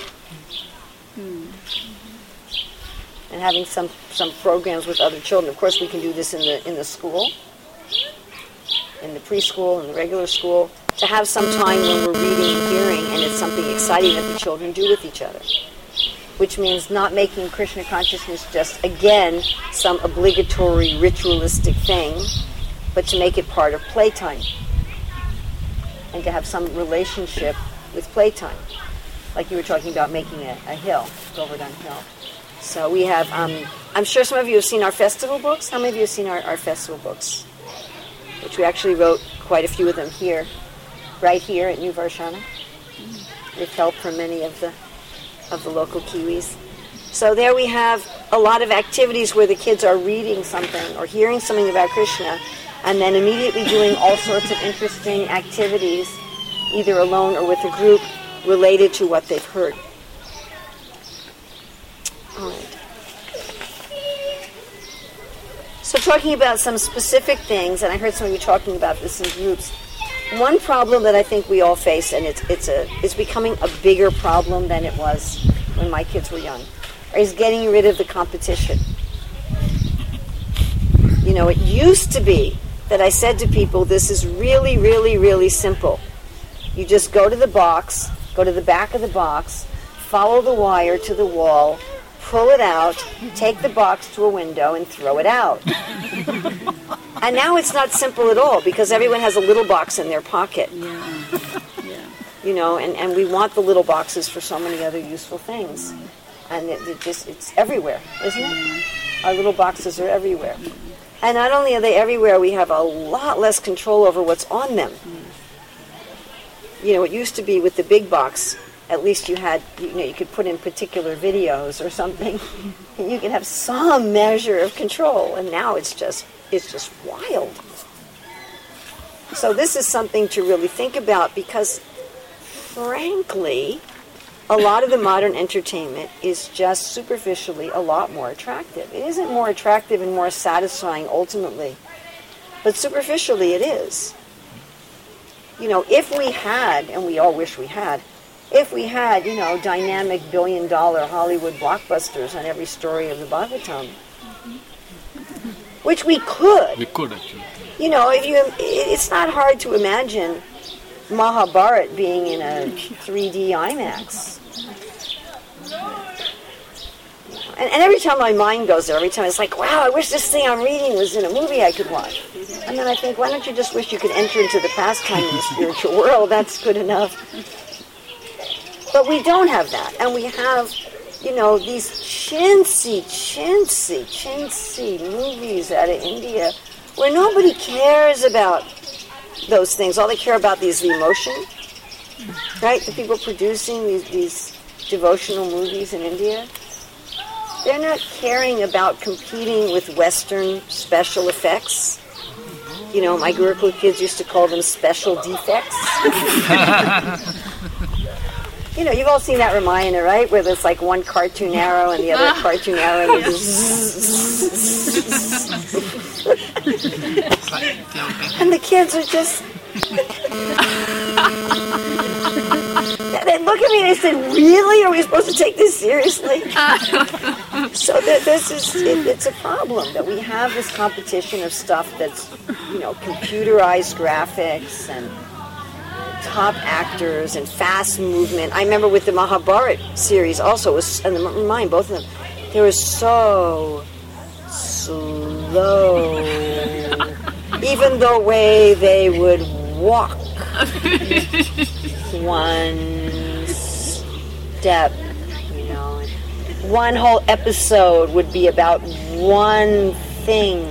And having some programs with other children. Of course, we can do this in the school, in the preschool, in the regular school, to have some time when we're reading and hearing, and it's something exciting that the children do with each other. Which means not making Krishna consciousness just, again, some obligatory ritualistic thing, but to make it part of playtime. And to have some relationship with playtime. Like you were talking about making a hill, Govardhan Hill. So we have, I'm sure some of you have seen our festival books. How many of you have seen our festival books? Which we actually wrote quite a few of them here. Right here at New Varshana, with help from many of the local Kiwis. So there we have a lot of activities where the kids are reading something or hearing something about Krishna and then immediately doing all sorts of interesting activities, either alone or with a group, related to what they've heard. All right. So talking about some specific things, and I heard some of you talking about this in groups, one problem that I think we all face, and it's becoming a bigger problem than it was when my kids were young, is getting rid of the competition. You know, it used to be that I said to people, this is really, really, really simple. You just go to the box, go to the back of the box, follow the wire to the wall, pull it out, take the box to a window, and throw it out. And now it's not simple at all, because everyone has a little box in their pocket. You know, and we want the little boxes for so many other useful things. And it's everywhere, isn't it? Our little boxes are everywhere. And not only are they everywhere, we have a lot less control over what's on them. You know, it used to be with the big box, at least you had, you could put in particular videos or something, and you could have some measure of control. And now it's just wild. So this is something to really think about, because frankly, a lot of the modern entertainment is just superficially a lot more attractive. It isn't more attractive and more satisfying ultimately, but superficially it is. You know, if we had, and we all wish we had, if we had, you know, dynamic billion-dollar Hollywood blockbusters on every story of the Bhagavatam, which we could. We could, actually. You know, it's not hard to imagine Mahabharat being in a 3D IMAX. And every time my mind goes there, every time it's like, wow, I wish this thing I'm reading was in a movie I could watch. And then I think, why don't you just wish you could enter into the pastime in the spiritual world? That's good enough. But we don't have that. And we have, you know, these chintzy movies out of India where nobody cares about those things. All they care about is the emotion, right? The people producing these devotional movies in India, they're not caring about competing with Western special effects. You know, my Gurukul kids used to call them special defects. You know, you've all seen that Ramayana, right? Where there's like one cartoon arrow and the other cartoon arrow. And and the kids are just... They look at me and they said, really? Are we supposed to take this seriously? So it's a problem that we have this competition of stuff that's, you know, computerized graphics and top actors and fast movement. I remember with the Mahabharat series also, and mine, both of them, they were so slow. Even the way they would walk. One step, you know. One whole episode would be about one thing.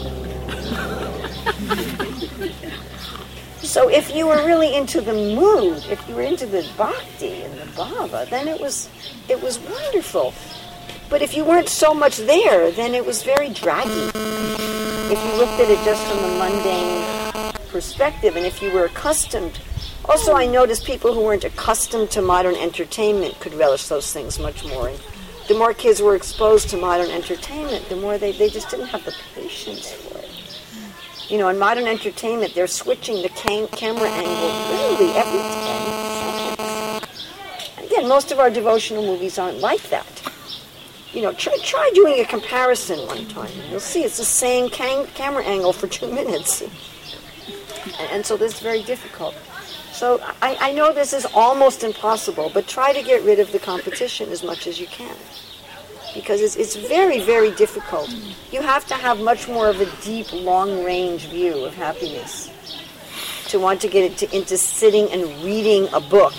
So if you were really into the mood, if you were into the bhakti and the bhava, then it was wonderful. But if you weren't so much there, then it was very draggy. If you looked at it just from a mundane perspective, and if you were accustomed. Also, I noticed people who weren't accustomed to modern entertainment could relish those things much more. And the more kids were exposed to modern entertainment, the more they just didn't have the patience for it. You know, in modern entertainment, they're switching the camera angle literally every 10 seconds. And again, most of our devotional movies aren't like that. You know, try doing a comparison one time. You'll see it's the same camera angle for 2 minutes. And so this is very difficult. So I know this is almost impossible, but try to get rid of the competition as much as you can. Because it's very, very difficult. You have to have much more of a deep, long-range view of happiness to want to get into sitting and reading a book.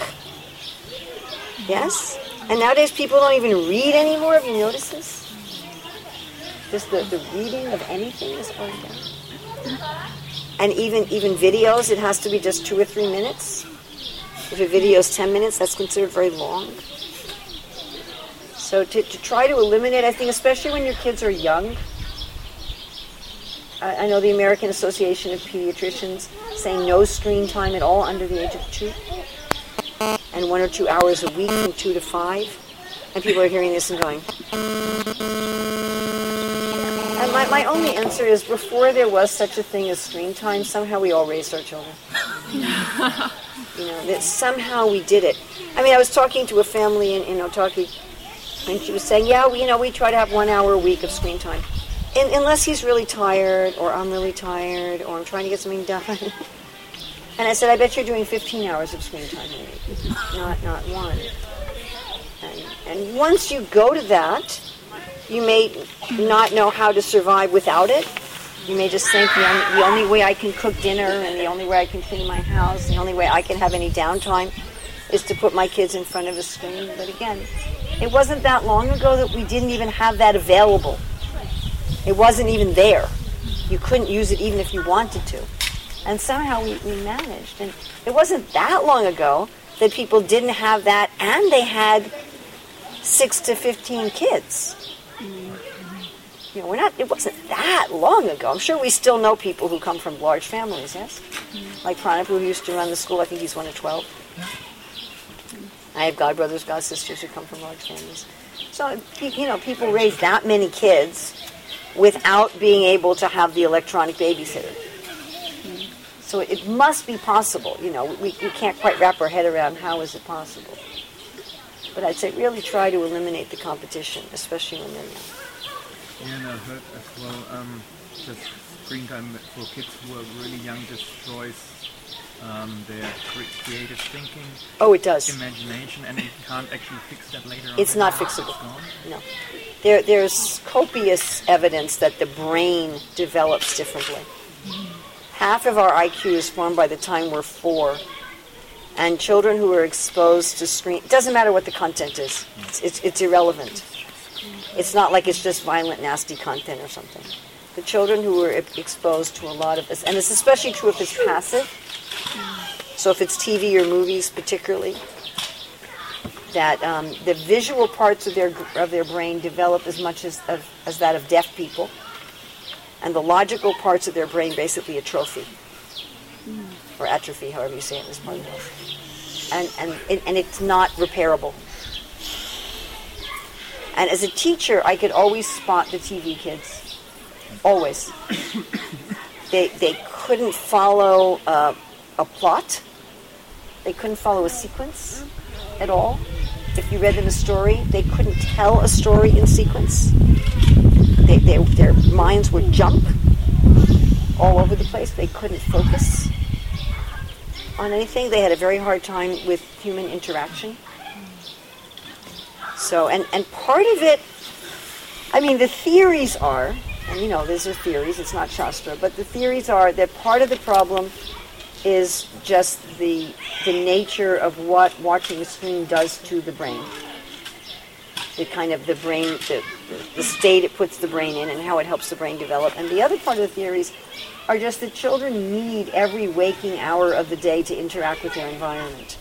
Yes? And nowadays people don't even read anymore. Have you noticed this? Just the reading of anything is going down. And even videos, it has to be just 2 or 3 minutes. If a video is 10 minutes, that's considered very long. So to try to eliminate, I think, especially when your kids are young, I know the American Association of Pediatricians saying no screen time at all under the age of 2, and 1 or 2 hours a week from 2 to 5. And people are hearing this and going. And my only answer is, before there was such a thing as screen time, somehow we all raised our children. That somehow we did it. I mean, I was talking to a family in Otaki, and she was saying, we try to have 1 hour a week of screen time. Unless he's really tired, or I'm really tired, or I'm trying to get something done. And I said, I bet you're doing 15 hours of screen time a week, not 1. And once you go to that, you may not know how to survive without it. You may just think the only way I can cook dinner, and the only way I can clean my house, the only way I can have any downtime is to put my kids in front of a screen. But again, it wasn't that long ago that we didn't even have that available. It wasn't even there. You couldn't use it even if you wanted to. And somehow we managed. And it wasn't that long ago that people didn't have that, and they had 6 to 15 kids. It wasn't that long ago. I'm sure we still know people who come from large families, yes? Like Pranab, who used to run the school. I think he's one of 12. I have godbrothers, godsisters who come from large families. So, people raise that many kids without being able to have the electronic babysitter. So it must be possible. We can't quite wrap our head around how is it possible. But I'd say really try to eliminate the competition, especially when they're young. Yeah, and I've heard as well that screen time for kids who are really young destroys their creative thinking. Oh, it does. Imagination, and you can't actually fix that later on. It's not fixable. No. There's copious evidence that the brain develops differently. Half of our IQ is formed by the time we're 4. And children who are exposed to screen, it doesn't matter what the content is. It's irrelevant. It's not like it's just violent, nasty content or something. The children who are exposed to a lot of this, and it's especially true if it's passive, so if it's TV or movies particularly, that the visual parts of their brain develop as much as that of deaf people, and the logical parts of their brain basically atrophy, or atrophy, however you say it in this part of the world. And it's not repairable. And as a teacher, I could always spot the TV kids. Always. They couldn't follow a plot. They couldn't follow a sequence at all. If you read them a story, they couldn't tell a story in sequence. Their minds would jump all over the place. They couldn't focus on anything. They had a very hard time with human interaction. So, and part of it, I mean, the theories are, and these are theories, it's not Shastra, but the theories are that part of the problem is just the nature of what watching a screen does to the brain. The kind of the brain, the state it puts the brain in and how it helps the brain develop. And the other part of the theories are just that children need every waking hour of the day to interact with their environment.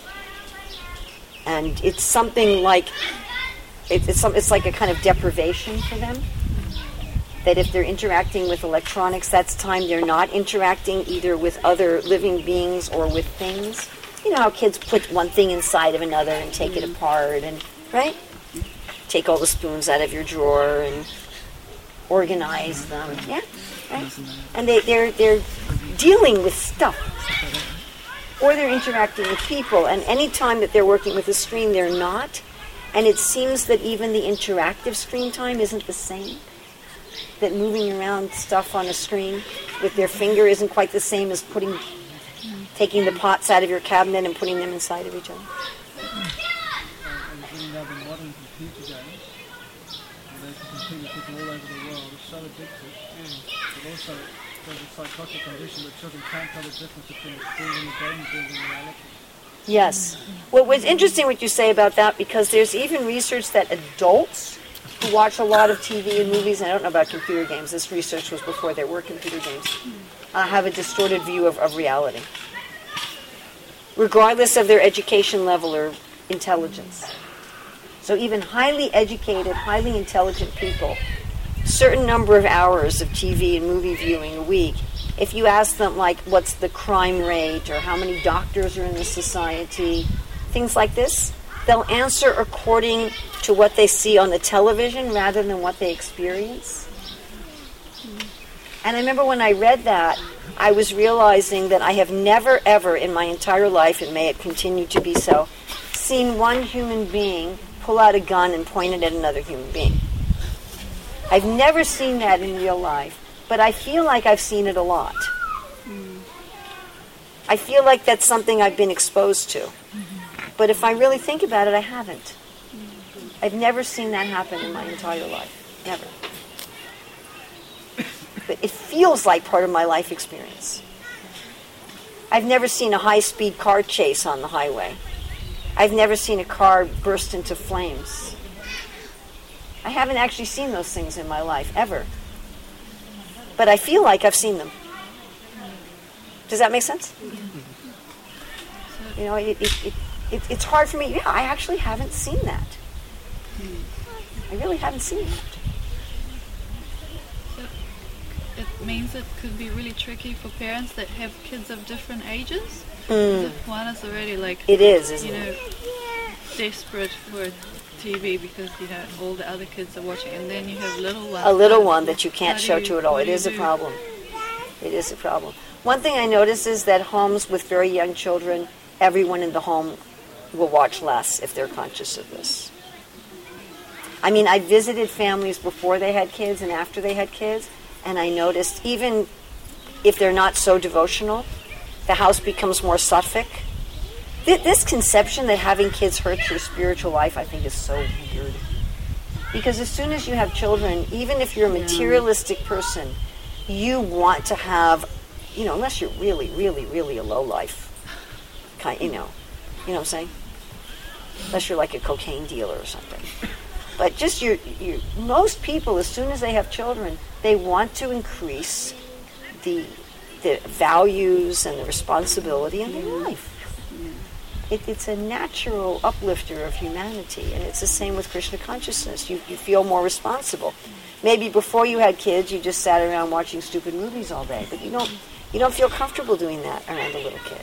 And it's something like, it's like a kind of deprivation for them. That if they're interacting with electronics, that's time they're not interacting either with other living beings or with things. You know how kids put one thing inside of another and take it apart, and right? Take all the spoons out of your drawer and organize them. Yeah, right? And they're dealing with stuff. Or they're interacting with people, and any time that they're working with a screen, they're not. And it seems that even the interactive screen time isn't the same. That moving around stuff on a screen with their finger isn't quite the same as taking the pots out of your cabinet and putting them inside of each other. And bringing up in modern computer games, they can compete with people all over the world. It's so addictive. But also, there's a psychotic condition that children can't tell the difference between building a game and building reality. Yes. Well, what's interesting what you say about that, because there's even research that adults who watch a lot of TV and movies, and I don't know about computer games, this research was before there were computer games, have a distorted view of reality, regardless of their education level or intelligence. So even highly educated, highly intelligent people, certain number of hours of TV and movie viewing a week, if you ask them, like, what's the crime rate or how many doctors are in the society, things like this, they'll answer according to what they see on the television rather than what they experience. And I remember when I read that, I was realizing that I have never, ever in my entire life, and may it continue to be so, seen one human being pull out a gun and point it at another human being. I've never seen that in real life, but I feel like I've seen it a lot. I feel like that's something I've been exposed to. But if I really think about it, I haven't. I've never seen that happen in my entire life. Never. But it feels like part of my life experience. I've never seen a high-speed car chase on the highway. I've never seen a car burst into flames. I haven't actually seen those things in my life, ever. But I feel like I've seen them. Does that make sense? You know, it's hard for me. Yeah, I actually haven't seen that. I really haven't seen that. It means it could be really tricky for parents that have kids of different ages. If one is already like, it is, isn't it? Desperate for TV because all the other kids are watching, and then you have a little one that you can't show to at all. It is a problem. It is a problem. One thing I notice is that homes with very young children, everyone in the home will watch less if they're conscious of this. I mean, I visited families before they had kids and after they had kids, and I noticed even if they're not so devotional, the house becomes more sattvic. This conception that having kids hurts your spiritual life, I think, is so weird. Because as soon as you have children, even if you're a materialistic person, you want to have, unless you're really, really, really a low life, you know what I'm saying? Unless you're like a cocaine dealer or something. But just most people, as soon as they have children, they want to increase the values and the responsibility in their life. It's a natural uplifter of humanity, and it's the same with Krishna consciousness. You feel more responsible. Maybe before you had kids, you just sat around watching stupid movies all day, but you don't feel comfortable doing that around a little kid.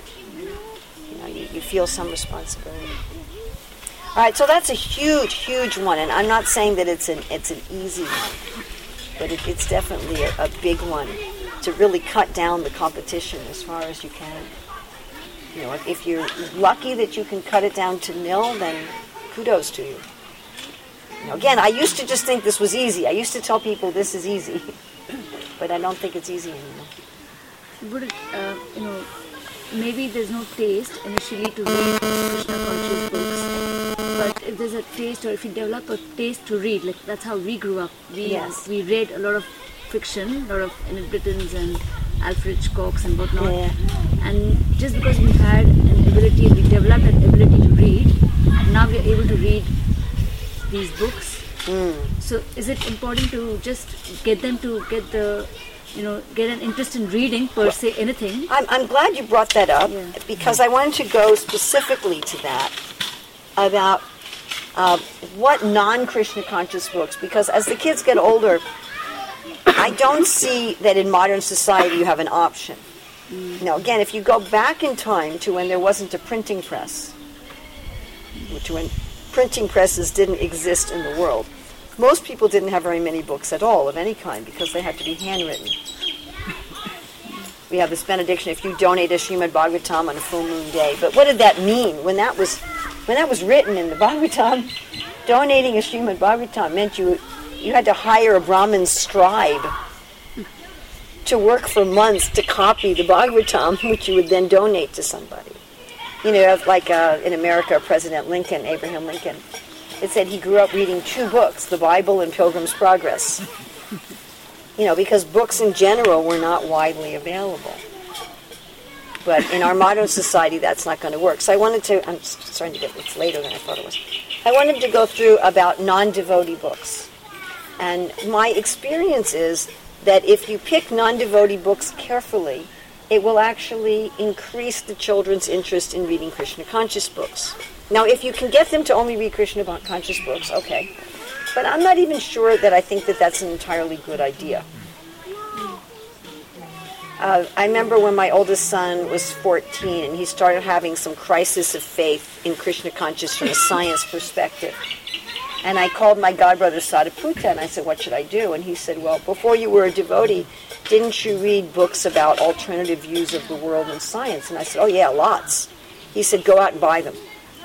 You feel some responsibility. All right, so that's a huge, huge one, and I'm not saying that it's an easy one, but it's definitely a big one to really cut down the competition as far as you can. If you're lucky that you can cut it down to nil, then kudos to you. Again, I used to just think this was easy. I used to tell people this is easy, but I don't think it's easy anymore. Would it, maybe there's no taste initially to read Krishna conscious books, but if there's a taste, or if you develop a taste to read, like that's how we grew up. We read a lot of fiction, a lot of Enid Blytons and Alfred Hitchcocks and whatnot. Yeah. And just because we had an ability, we developed an ability to read, now we are able to read these books. So is it important to just get them to get an interest in reading per se, anything? I'm glad you brought that up, because I wanted to go specifically to that, about what non-Krishna conscious books, because as the kids get older, I don't see that in modern society you have an option. Now, again, if you go back in time to when there wasn't a printing press, to when printing presses didn't exist in the world, most people didn't have very many books at all of any kind because they had to be handwritten. We have this benediction, if you donate a Srimad Bhagavatam on a full moon day. But what did that mean? When that was written in the Bhagavatam, donating a Srimad Bhagavatam meant you had to hire a Brahmin scribe to work for months to copy the Bhagavatam, which you would then donate to somebody. Like in America, President Lincoln, Abraham Lincoln, it said he grew up reading 2 books, the Bible and Pilgrim's Progress. Because books in general were not widely available. But in our modern society, that's not going to work. So I'm starting to get, it's later than I thought it was. I wanted to go through about non-devotee books. And my experience is that if you pick non-devotee books carefully, it will actually increase the children's interest in reading Krishna conscious books. Now, if you can get them to only read Krishna conscious books, okay. But I'm not even sure that I think that that's an entirely good idea. I remember when my oldest son was 14 and he started having some crisis of faith in Krishna conscious from a science perspective. And I called my godbrother Sadhuputta and I said, what should I do? And he said, well, before you were a devotee, didn't you read books about alternative views of the world and science? And I said, oh yeah, lots. He said, go out and buy them.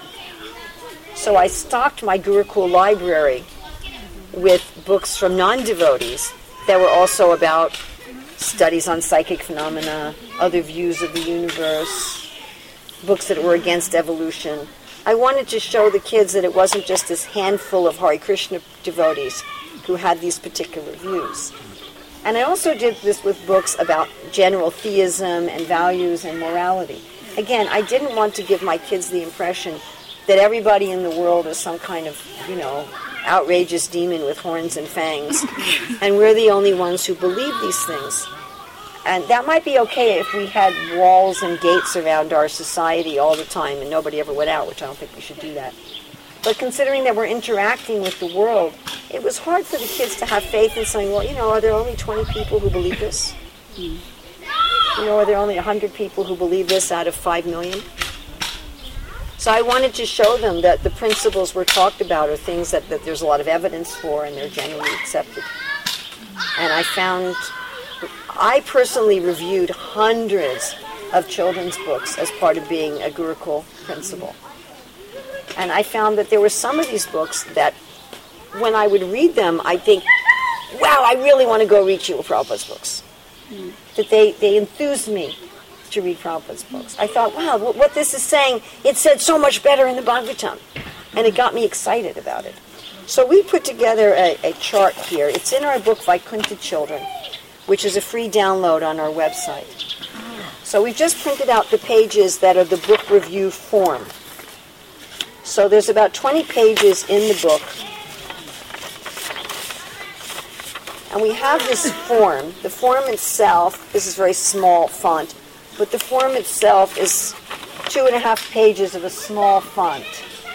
So I stocked my Gurukul library with books from non-devotees that were also about studies on psychic phenomena, other views of the universe, books that were against evolution. I wanted to show the kids that it wasn't just this handful of Hare Krishna devotees who had these particular views. And I also did this with books about general theism and values and morality. Again, I didn't want to give my kids the impression that everybody in the world is some kind of, outrageous demon with horns and fangs, and we're the only ones who believe these things. And that might be okay if we had walls and gates around our society all the time and nobody ever went out, which I don't think we should do that. But considering that we're interacting with the world, it was hard for the kids to have faith in saying, well, are there only 20 people who believe this? Are there only 100 people who believe this out of 5 million? So I wanted to show them that the principles we're talked about are things that there's a lot of evidence for and they're generally accepted. And I personally reviewed hundreds of children's books as part of being a Gurukul principal. And I found that there were some of these books that when I would read them, I'd think, wow, I really want to go read Srila Prabhupada's books. That they enthused me to read Prabhupada's books. I thought, wow, what this is saying, it said so much better in the Bhagavatam. And it got me excited about it. So we put together a chart here. It's in our book, Vaikuntha Children, which is a free download on our website. So we just printed out the pages that are the book review form. So there's about 20 pages in the book. And we have this form. The form itself, this is very small font, but the form itself is 2.5 pages of a small font.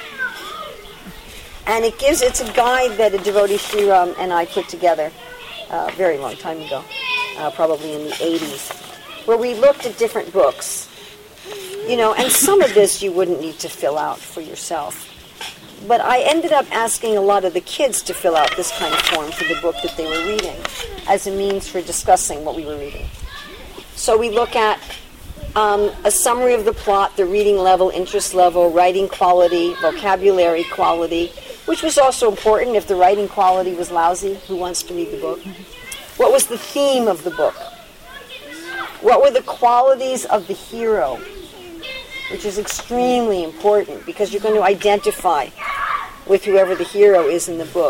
And it's a guide that a devotee, Sriram, and I put together a very long time ago, probably in the 80s, where we looked at different books. And some of this you wouldn't need to fill out for yourself. But I ended up asking a lot of the kids to fill out this kind of form for the book that they were reading as a means for discussing what we were reading. So we look at a summary of the plot, the reading level, interest level, writing quality, vocabulary quality, which was also important. If the writing quality was lousy, who wants to read the book? What was the theme of the book? What were the qualities of the hero? Which is extremely important because you're going to identify with whoever the hero is in the book.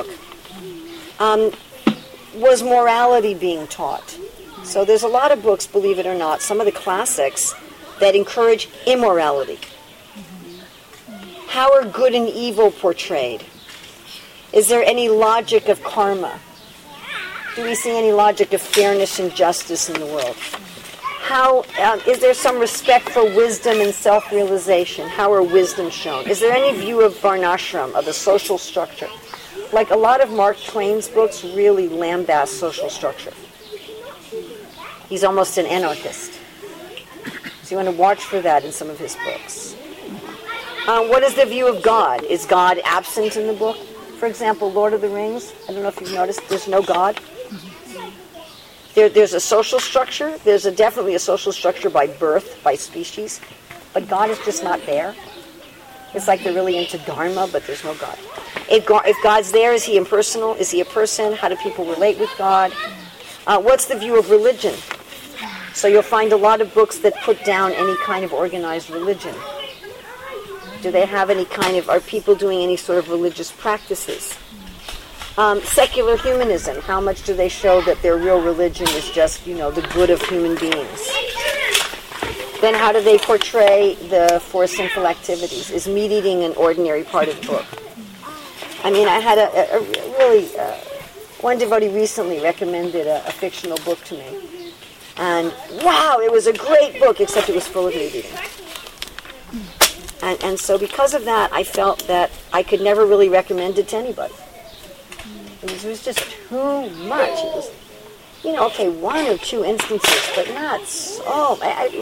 Was morality being taught? So there's a lot of books, believe it or not, some of the classics that encourage immorality. How are good and evil portrayed? Is there any logic of karma? Do we see any logic of fairness and justice in the world? How is there some respect for wisdom and self-realization? How are wisdom shown? Is there any view of varnashram, of the social structure? Like a lot of Mark Twain's books really lambast social structure. He's almost an anarchist. So you want to watch for that in some of his books. What is the view of God? Is God absent in the book? For example, Lord of the Rings, I don't know if you've noticed, there's no God. There's a social structure. There's definitely a social structure by birth, by species. But God is just not there. It's like they're really into Dharma, but there's no God. If God's there, is he impersonal? Is he a person? How do people relate with God? What's the view of religion? So you'll find a lot of books that put down any kind of organized religion. Do they have any are people doing any sort of religious practices? Secular humanism, how much do they show that their real religion is just, the good of human beings? Then how do they portray the four sinful activities? Is meat eating an ordinary part of the book? I mean, I had a really, one devotee recently recommended a fictional book to me. And wow, it was a great book, except it was full of meat eating. And so because of that, I felt that I could never really recommend it to anybody. It was just too much. It was, okay, 1 or 2 instances, but not so.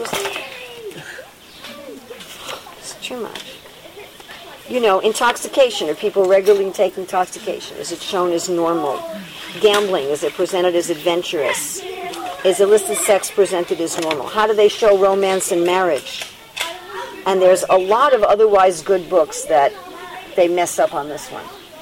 It's too much. Intoxication. Are people regularly taking intoxication? Is it shown as normal? Gambling. Is it presented as adventurous? Is illicit sex presented as normal? How do they show romance and marriage? And there's a lot of otherwise good books that they mess up on this one.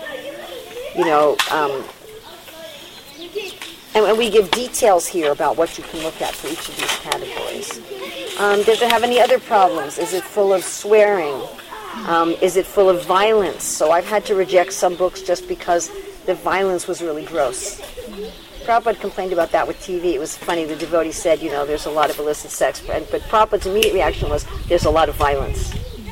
And we give details here about what you can look at for each of these categories. Does it have any other problems? Is it full of swearing? Is it full of violence? So I've had to reject some books just because the violence was really gross. Prabhupada complained about that with TV. It was funny. The devotee said, there's a lot of illicit sex. But Prabhupada's immediate reaction was, there's a lot of violence.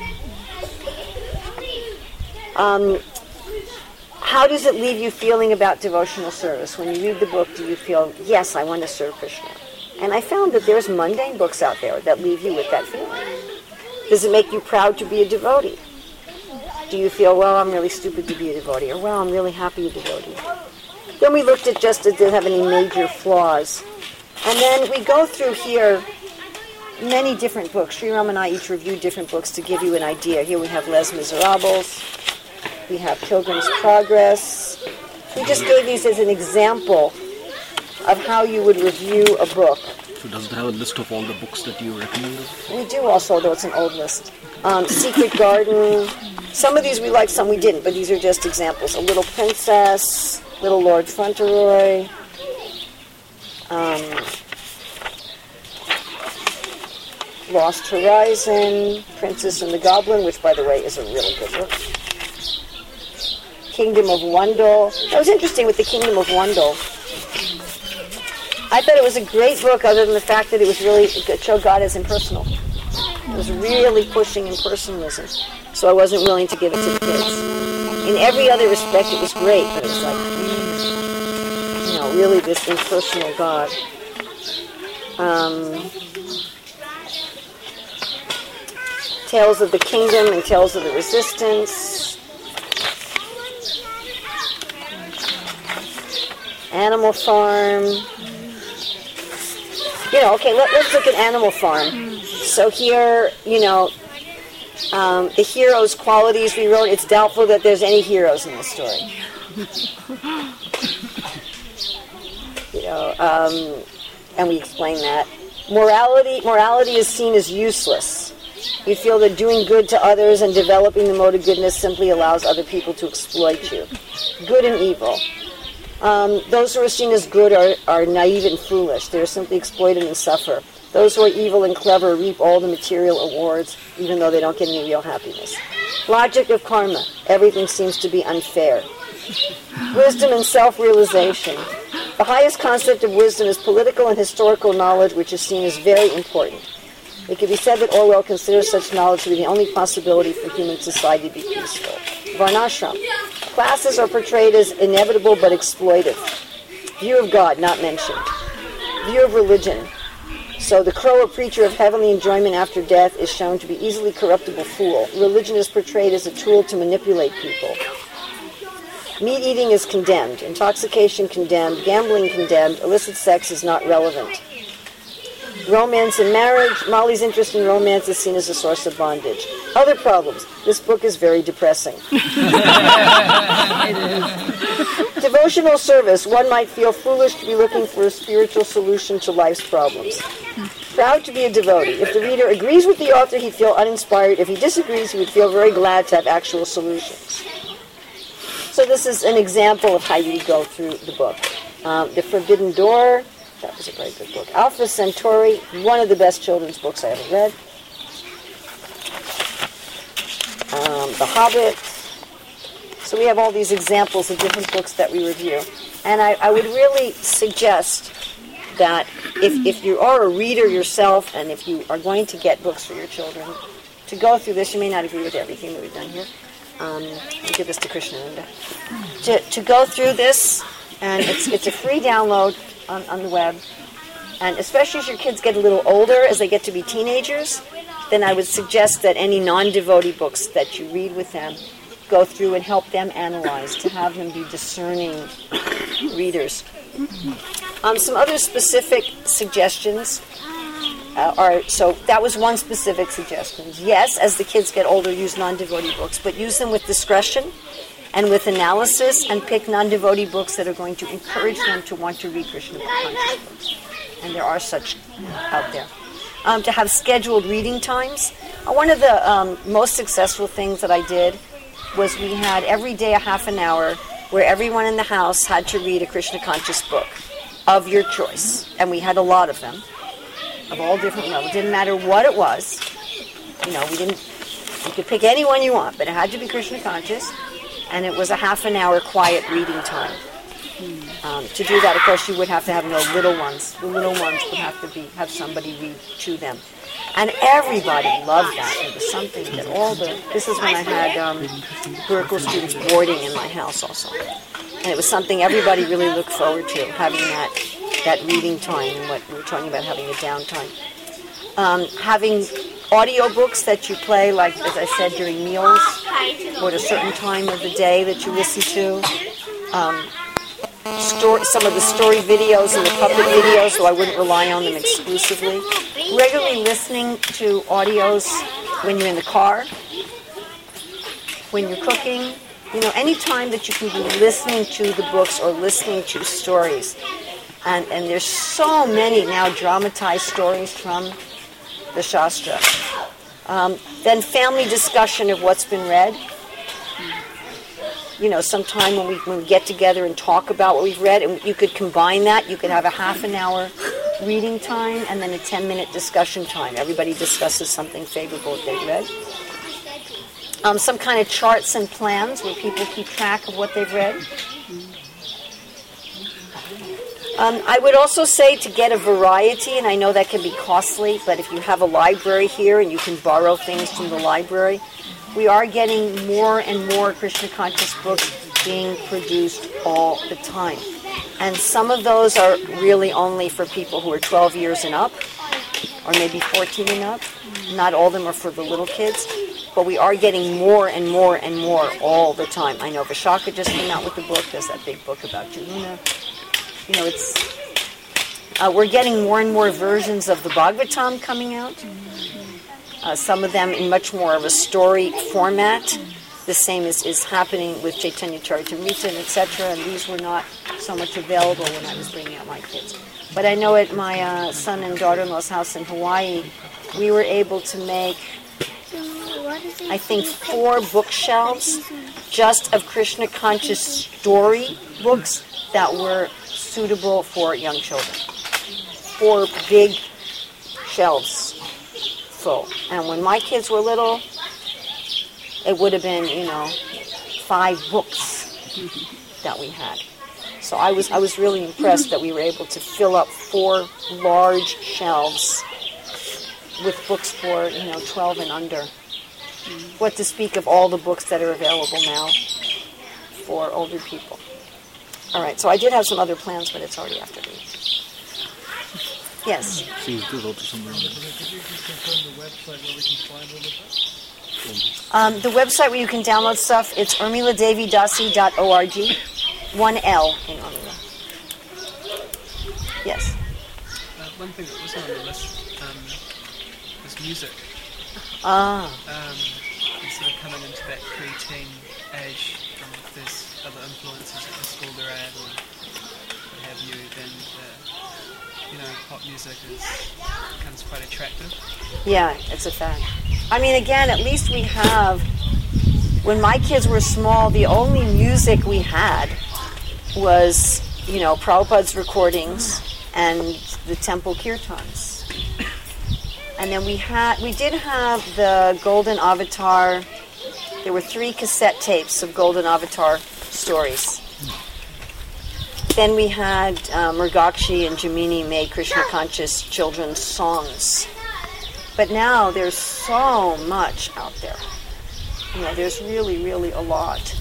How does it leave you feeling about devotional service? When you read the book, do you feel, yes, I want to serve Krishna? And I found that there's mundane books out there that leave you with that feeling. Does it make you proud to be a devotee? Do you feel, well, I'm really stupid to be a devotee? Or, well, I'm really happy a devotee? Then we looked at just did it have any major flaws. And then we go through here many different books. Sri Ram and I each reviewed different books to give you an idea. Here we have Les Miserables. We have Pilgrim's Progress. We just gave these as an example of how you would review a book. So does it have a list of all the books that you recommended? We do also, though it's an old list. Secret Garden. Some of these we liked, some we didn't, but these are just examples. A Little Princess, Little Lord Fauntleroy. Lost Horizon, Princess and the Goblin, which, by the way, is a really good book. Kingdom of Wundle. That was interesting with the Kingdom of Wundle. I thought it was a great book, other than the fact that it was really it showed God as impersonal. It was really pushing impersonalism, so I wasn't willing to give it to the kids. In every other respect, it was great, but it was like, really this impersonal God. Tales of the Kingdom and Tales of the Resistance. Animal Farm. Let's look at Animal Farm. So here, the hero's qualities we wrote, it's doubtful that there's any heroes in the story. And we explain that. Morality is seen as useless. We feel that doing good to others and developing the mode of goodness simply allows other people to exploit you. Good and evil. Those who are seen as good are naive and foolish. They are simply exploited and suffer. Those who are evil and clever reap all the material awards, even though they don't get any real happiness. Logic of karma. Everything seems to be unfair. Wisdom and self-realization. The highest concept of wisdom is political and historical knowledge, which is seen as very important. It can be said that Orwell considers such knowledge to be the only possibility for human society to be peaceful. Varnashram. Classes are portrayed as inevitable but exploitive. View of God, not mentioned. View of religion. So the crow, a preacher of heavenly enjoyment after death, is shown to be easily corruptible fool. Religion is portrayed as a tool to manipulate people. Meat eating is condemned. Intoxication condemned. Gambling condemned. Illicit sex is not relevant. Romance and marriage. Molly's interest in romance is seen as a source of bondage. Other problems. This book is very depressing. Devotional service. One might feel foolish to be looking for a spiritual solution to life's problems. Proud to be a devotee. If the reader agrees with the author, he'd feel uninspired. If he disagrees, he would feel very glad to have actual solutions. So this is an example of how you go through the book. The Forbidden Door. That was a very good book. Alpha Centauri, one of the best children's books I ever read. The Hobbit. So we have all these examples of different books that we review. And I would really suggest that if you are a reader yourself and if you are going to get books for your children, to go through this. You may not agree with everything that we've done here. I'll give this to Krishnananda. To go through this, and it's a free download on the web. And especially as your kids get a little older, as they get to be teenagers, then I would suggest that any non-devotee books that you read with them, go through and help them analyze, to have them be discerning readers. Some other specific suggestions so that was one specific suggestion. Yes, as the kids get older, use non-devotee books, but use them with discretion and with analysis, and pick non-devotee books that are going to encourage them to want to read Krishna conscious books. And there are such out there. To have scheduled reading times. One of the most successful things that I did was we had every day a half an hour where everyone in the house had to read a Krishna conscious book of your choice. And we had a lot of them, of all different levels. It didn't matter what it was. You could pick any one you want, but it had to be Krishna conscious. And it was a half an hour quiet reading time. To do that, of course, you would have to have little ones. The little ones would have to have somebody read to them. And everybody loved that. It was something that this is when I had Gurukul students boarding in my house also. And it was something everybody really looked forward to, having that reading time, and what we were talking about, having a downtime. Having audiobooks that you play, like, as I said, during meals, or at a certain time of the day that you listen to. Some of the story videos and the puppet videos, so I wouldn't rely on them exclusively. Regularly listening to audios when you're in the car, when you're cooking, any time that you can be listening to the books or listening to stories. And there's so many now dramatized stories from the Shastra. Then family discussion of what's been read. Sometime when we get together and talk about what we've read, and you could combine that. You could have a half an hour reading time and then a 10-minute discussion time. Everybody discusses something favorable that they've read. Some kind of charts and plans where people keep track of what they've read. I would also say to get a variety, and I know that can be costly, but if you have a library here and you can borrow things from the library, we are getting more and more Krishna conscious books being produced all the time. And some of those are really only for people who are 12 years and up, or maybe 14 and up. Not all of them are for the little kids, but we are getting more and more and more all the time. I know Vishaka just came out with the book. There's that big book about Yamuna. We're getting more and more versions of the Bhagavatam coming out. Some of them in much more of a story format. The same is happening with Chaitanya Charitamrita and etc. And these were not so much available when I was bringing out my kids. But I know at my son and daughter-in-law's house in Hawaii, we were able to make, I think, 4 bookshelves just of Krishna conscious story books that were suitable for young children. 4 big shelves full. And when my kids were little, it would have been, 5 books that we had. So I was really impressed that we were able to fill up 4 large shelves with books for, 12 and under. What to speak of all the books that are available now for older people. All right, so I did have some other plans, but it's already after 8. Yes? Please do go to somewhere. Could you just confirm the website where we can find all of that? The website where you can download stuff, it's urmiladevidasi.org. 1 L in Urmila. Yes? One thing that wasn't on the list was music. Sort of coming into that pre-teen age, if there's other influences at the school they're at, or what have you, then pop music becomes quite attractive. Yeah, it's a fact. I mean, again, at least we have, when my kids were small, the only music we had was, Prabhupada's recordings and the temple kirtans. And then we did have the Golden Avatar. There were 3 cassette tapes of Golden Avatar stories. Then we had Mrugakshi and Jamini made Krishna conscious children's songs. But now there's so much out there. There's really, really a lot.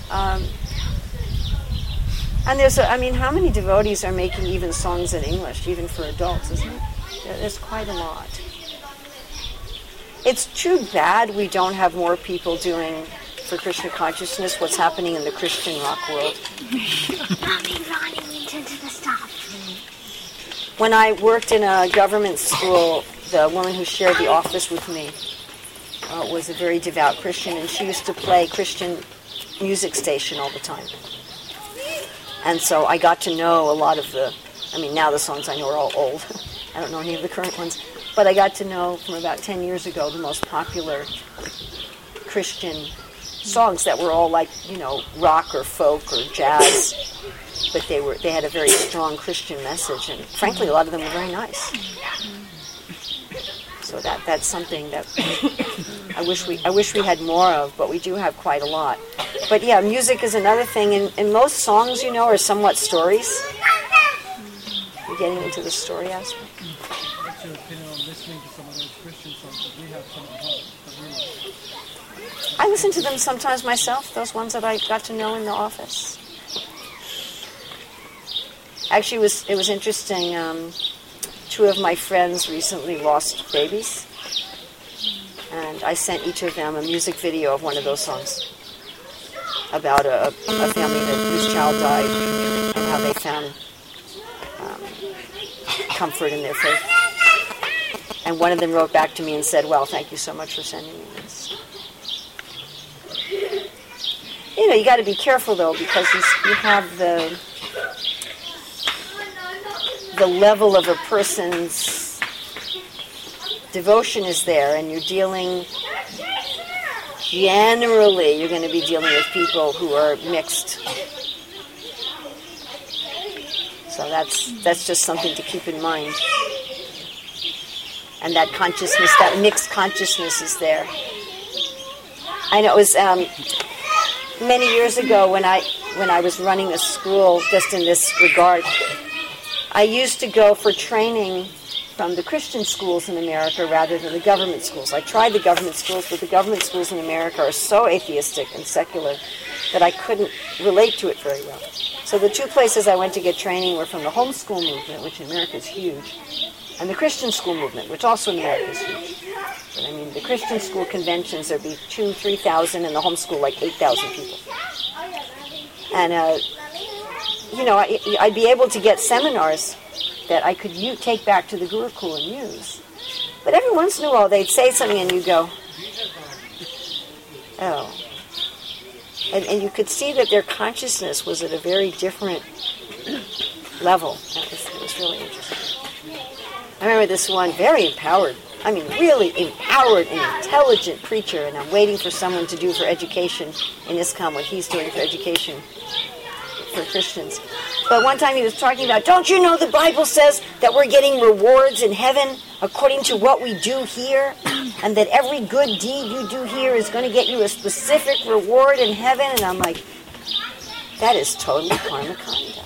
And there's, how many devotees are making even songs in English, even for adults, isn't it? There's quite a lot. It's too bad we don't have more people doing for Krishna consciousness what's happening in the Christian rock world. When I worked in a government school, the woman who shared the office with me was a very devout Christian, and she used to play Christian music station all the time. And so I got to know a lot of now the songs I know are all old. I don't know any of the current ones. But I got to know from about 10 years ago the most popular Christian songs that were all like, rock or folk or jazz. But they had a very strong Christian message, and frankly a lot of them were very nice. So that's something that I wish we had more of, but we do have quite a lot. But yeah, music is another thing, and most songs, are somewhat stories. We're getting into the story aspect. What's your opinion on listening to some of those Christian songs that we have some at home that we like? I listen to them sometimes myself, those ones that I got to know in the office. Actually, it was interesting. 2 of my friends recently lost babies, and I sent each of them a music video of one of those songs about a family whose child died and how they found comfort in their faith. And one of them wrote back to me and said, "Well, thank you so much for sending me this." You got to be careful though, because you have the level of a person's devotion is there, and you're going to be dealing with people who are mixed. So that's just something to keep in mind. And that consciousness, that mixed consciousness is there. I know it was many years ago when I was running a school just in this regard. I used to go for training from the Christian schools in America rather than the government schools. I tried the government schools, but the government schools in America are so atheistic and secular that I couldn't relate to it very well. So the 2 places I went to get training were from the homeschool movement, which in America is huge, and the Christian school movement, which also in America is huge. But the Christian school conventions, there'd be 2,000-3,000, and the homeschool like 8,000 people. And I'd be able to get seminars that I could take back to the Gurukul and use. But every once in a while they'd say something and you go, oh. And you could see that their consciousness was at a very different level. It was really interesting. I remember this one, very empowered, really empowered and intelligent preacher, and I'm waiting for someone to do for education in ISKCON what he's doing for education for Christians. But one time he was talking about, don't you know the Bible says that we're getting rewards in heaven according to what we do here? And that every good deed you do here is going to get you a specific reward in heaven? And I'm like, that is totally karmakanda.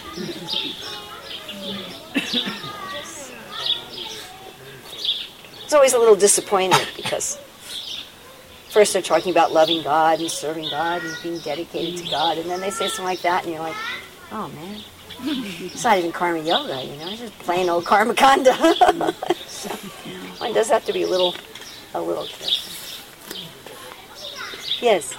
It's always a little disappointing because first they're talking about loving God and serving God and being dedicated to God, and then they say something like that and you're like, oh man, it's not even karma yoga, it's just plain old karma kanda. So one does have to be a little careful. Yes.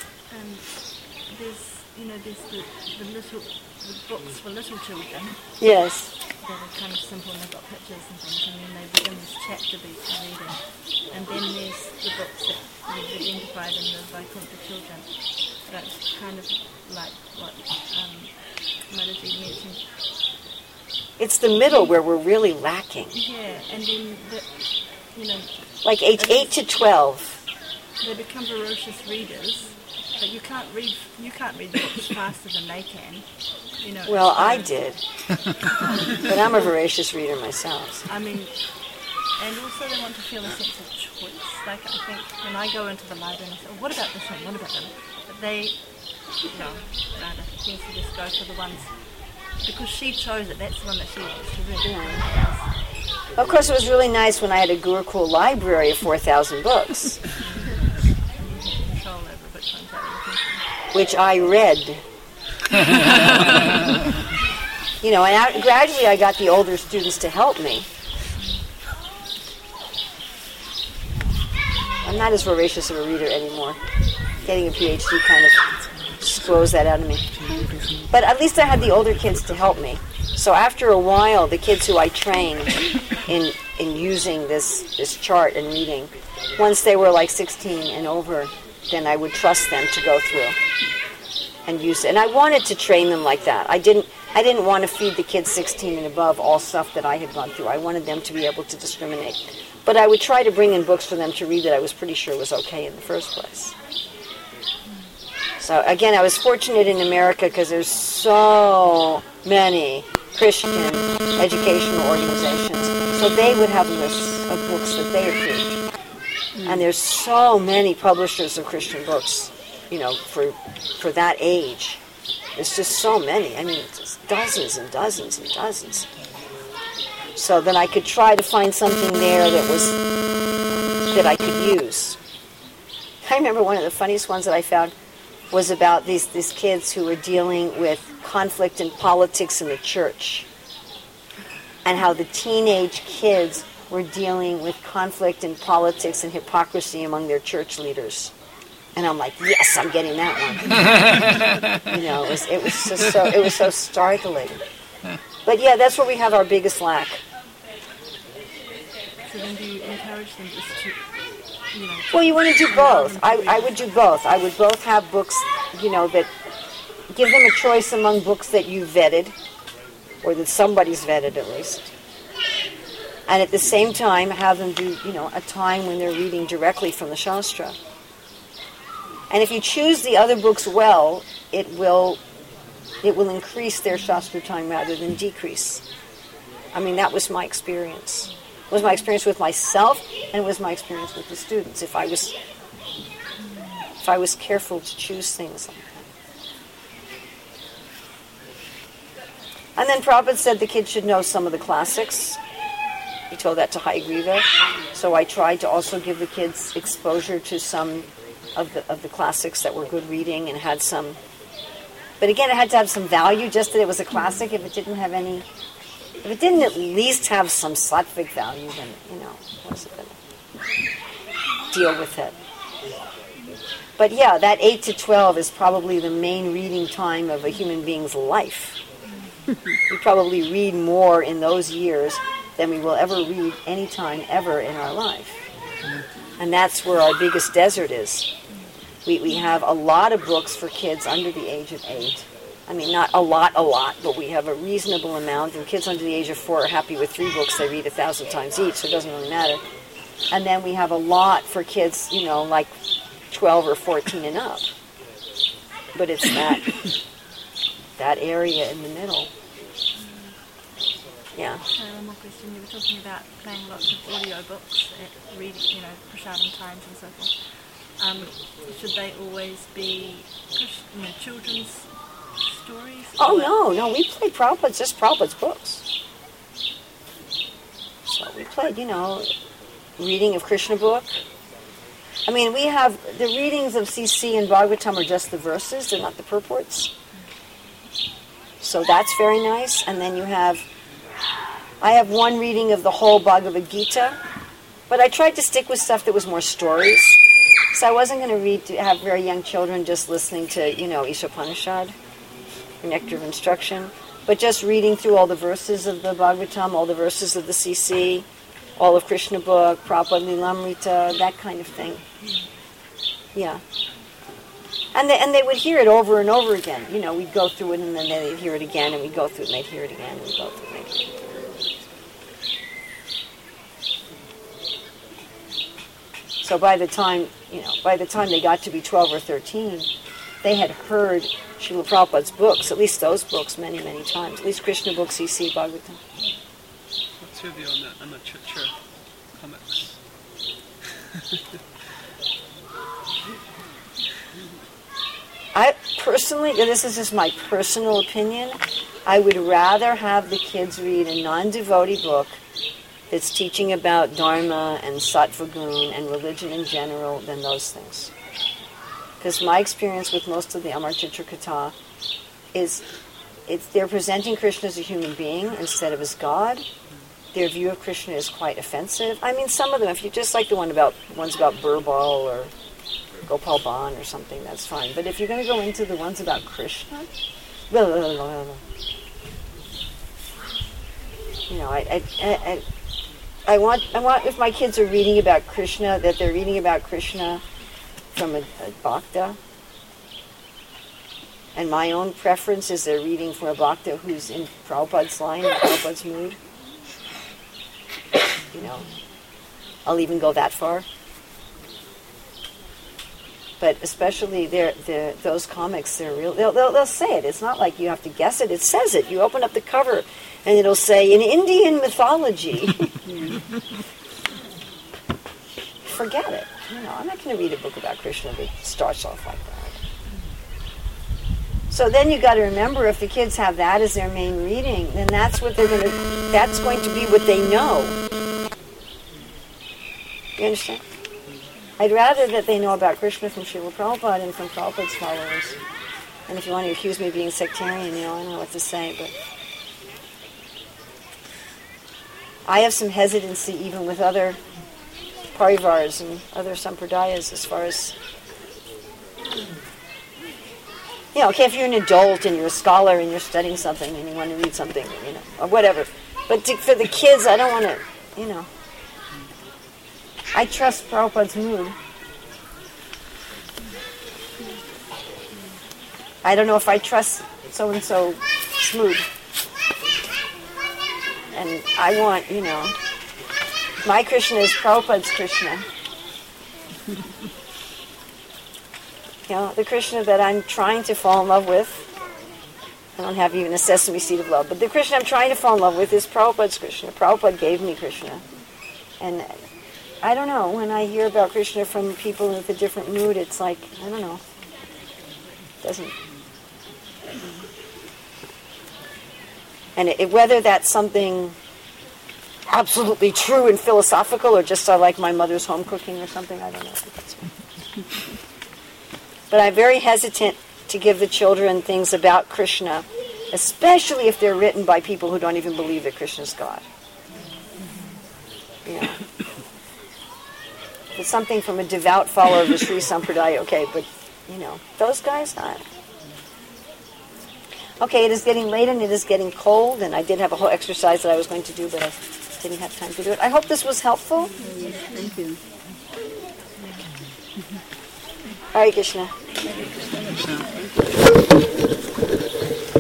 There's the books for little children. Yes. That are kind of simple and they've got pictures and things, and then they begin this chapter reading. And then there's the books that you've identified in the Vaikuntha children. That's kind of like what Mataji mentioned. It's the middle where we're really lacking. Yeah, and then like age 8 to 12. They become ferocious readers, but you can't read books faster than they can. Well, I did, but I'm a voracious reader myself. And also they want to feel a sense of choice. Like I think when I go into the library and I say, what about this one? What about that one? But they, rather tends to just go for the ones because she chose it. That's the one that she wants to read. Yeah. Of course, it was really nice when I had a Gurukul library of 4,000 books, which I read. And gradually I got the older students to help me. I'm not as voracious of a reader anymore. Getting a PhD kind of throws that out of me. But at least I had the older kids to help me. So after a while, the kids who I trained in using this chart and reading, once they were like 16 and over, then I would trust them to go through and use it. And I wanted to train them like that. I didn't want to feed the kids 16 and above all stuff that I had gone through. I wanted them to be able to discriminate. But I would try to bring in books for them to read that I was pretty sure was okay in the first place. So again, I was fortunate in America because there's so many Christian educational organizations. So they would have lists of books that they approved. And there's so many publishers of Christian books, for that age. There's just so many. I mean, it's dozens and dozens and dozens. So then I could try to find something there that I could use. I remember one of the funniest ones that I found was about these kids who were dealing with conflict in politics in the church, and how the teenage kids were dealing with conflict in politics and hypocrisy among their church leaders. And I'm like, yes, I'm getting that one. It was so startling. But yeah, that's where we have our biggest lack. So then do you encourage them just to, Well, you want to do both. I would do both. I would both have books, that give them a choice among books that you vetted, or that somebody's vetted at least. And at the same time, have them do, a time when they're reading directly from the Shastra. And if you choose the other books well, it will increase their Shastra time rather than decrease. I mean, that was my experience. It was my experience with myself, and it was my experience with the students. If I was careful to choose things like that. And then Prabhupada said the kids should know some of the classics. He told that to Hayagriva. So I tried to also give the kids exposure to some of the classics that were good reading and had some. But again, it had to have some value. Just that it was a classic. If it didn't at least have some sattvic value, then I wasn't going to deal with it. But yeah, that 8 to 12 is probably the main reading time of a human being's life. We probably read more in those years than we will ever read any time ever in our life. And that's where our biggest desert is. We have a lot of books for kids under the age of 8. I mean, not a lot, but we have a reasonable amount. And kids under the age of 4 are happy with 3 books they read 1,000 times each, so it doesn't really matter. And then we have a lot for kids, like 12 or 14 and up. But it's that area in the middle. Yeah. One more question. You were talking about playing lots of audio books, reading, Prasadam times and so forth. Should they always be children's stories? Oh, no. We played Prabhupada's books. So we played, reading of Krishna book. I mean, we have the readings of CC and Bhagavatam are just the verses, they're not the purports. So that's very nice. And then I have one reading of the whole Bhagavad Gita, but I tried to stick with stuff that was more stories. So I wasn't going to have very young children just listening to, Ishopanishad, Nectar of Instruction, but just reading through all the verses of the Bhagavatam, all the verses of the CC, all of Krishna book, Prabhupada Lilamrita, that kind of thing. Yeah. And they would hear it over and over again. We'd go through it and then they'd hear it again, and we'd go through it and they'd hear it again, and we'd go through it and they'd hear it again. So by the time they got to be 12 or 13, they had heard Srila Prabhupada's books, at least those books, many, many times. At least Krishna books, CC, Bhagavatam. What's your view on that? I'm not sure. Comments. I personally, this is just my personal opinion, I would rather have the kids read a non-devotee book that's teaching about Dharma and Sattva Gun and religion in general than those things. Because my experience with most of the Amar Chitra Katha is they're presenting Krishna as a human being instead of as God. their view of Krishna is quite offensive. I mean, some of them, if you just like the ones about Birbal or Gopal Bhan or something, that's fine. But if you're going to go into the ones about Krishna, you know, I want if my kids are reading about Krishna, that they're reading about Krishna from a bhakta. And my own preference is they're reading from a bhakta who's in Prabhupada's line, in Prabhupada's mood. You know, I'll even go that far. But especially those comics, they're real. They'll say it. It's not like you have to guess it. It says it. You open up the cover, and it'll say, in Indian mythology. Forget it. You know, I'm not going to read a book about Krishna that starts off like that. So then you got to remember, if the kids have that as their main reading, then that's going to be what they know. You understand? I'd rather that they know about Krishna from Srila Prabhupada and from Prabhupada's followers. And if you want to accuse me of being sectarian, you know, I don't know what to say, but I have some hesitancy even with other parivars and other sampradayas as far as, you know, okay, if you're an adult and you're a scholar and you're studying something and you want to read something, you know, or whatever. But for the kids, I don't want to, you know. I trust Prabhupada's mood. I don't know if I trust so-and-so's mood. And I want, you know, my Krishna is Prabhupada's Krishna. You know, the Krishna that I'm trying to fall in love with, I don't have even a sesame seed of love, but the Krishna I'm trying to fall in love with is Prabhupada's Krishna. Prabhupada gave me Krishna. And I don't know, when I hear about Krishna from people with a different mood, it's like, I don't know. It doesn't. And whether that's something absolutely true and philosophical or just I like my mother's home cooking or something, I don't know. But I'm very hesitant to give the children things about Krishna, especially if they're written by people who don't even believe that Krishna's God. You know. If it's something from a devout follower of the Sri Sampradaya, okay, but, you know, those guys, not. Okay, it is getting late and it is getting cold, and I did have a whole exercise that I was going to do, but I didn't have time to do it. I hope this was helpful. Yes, thank you. Hare Krishna. Hare Krishna.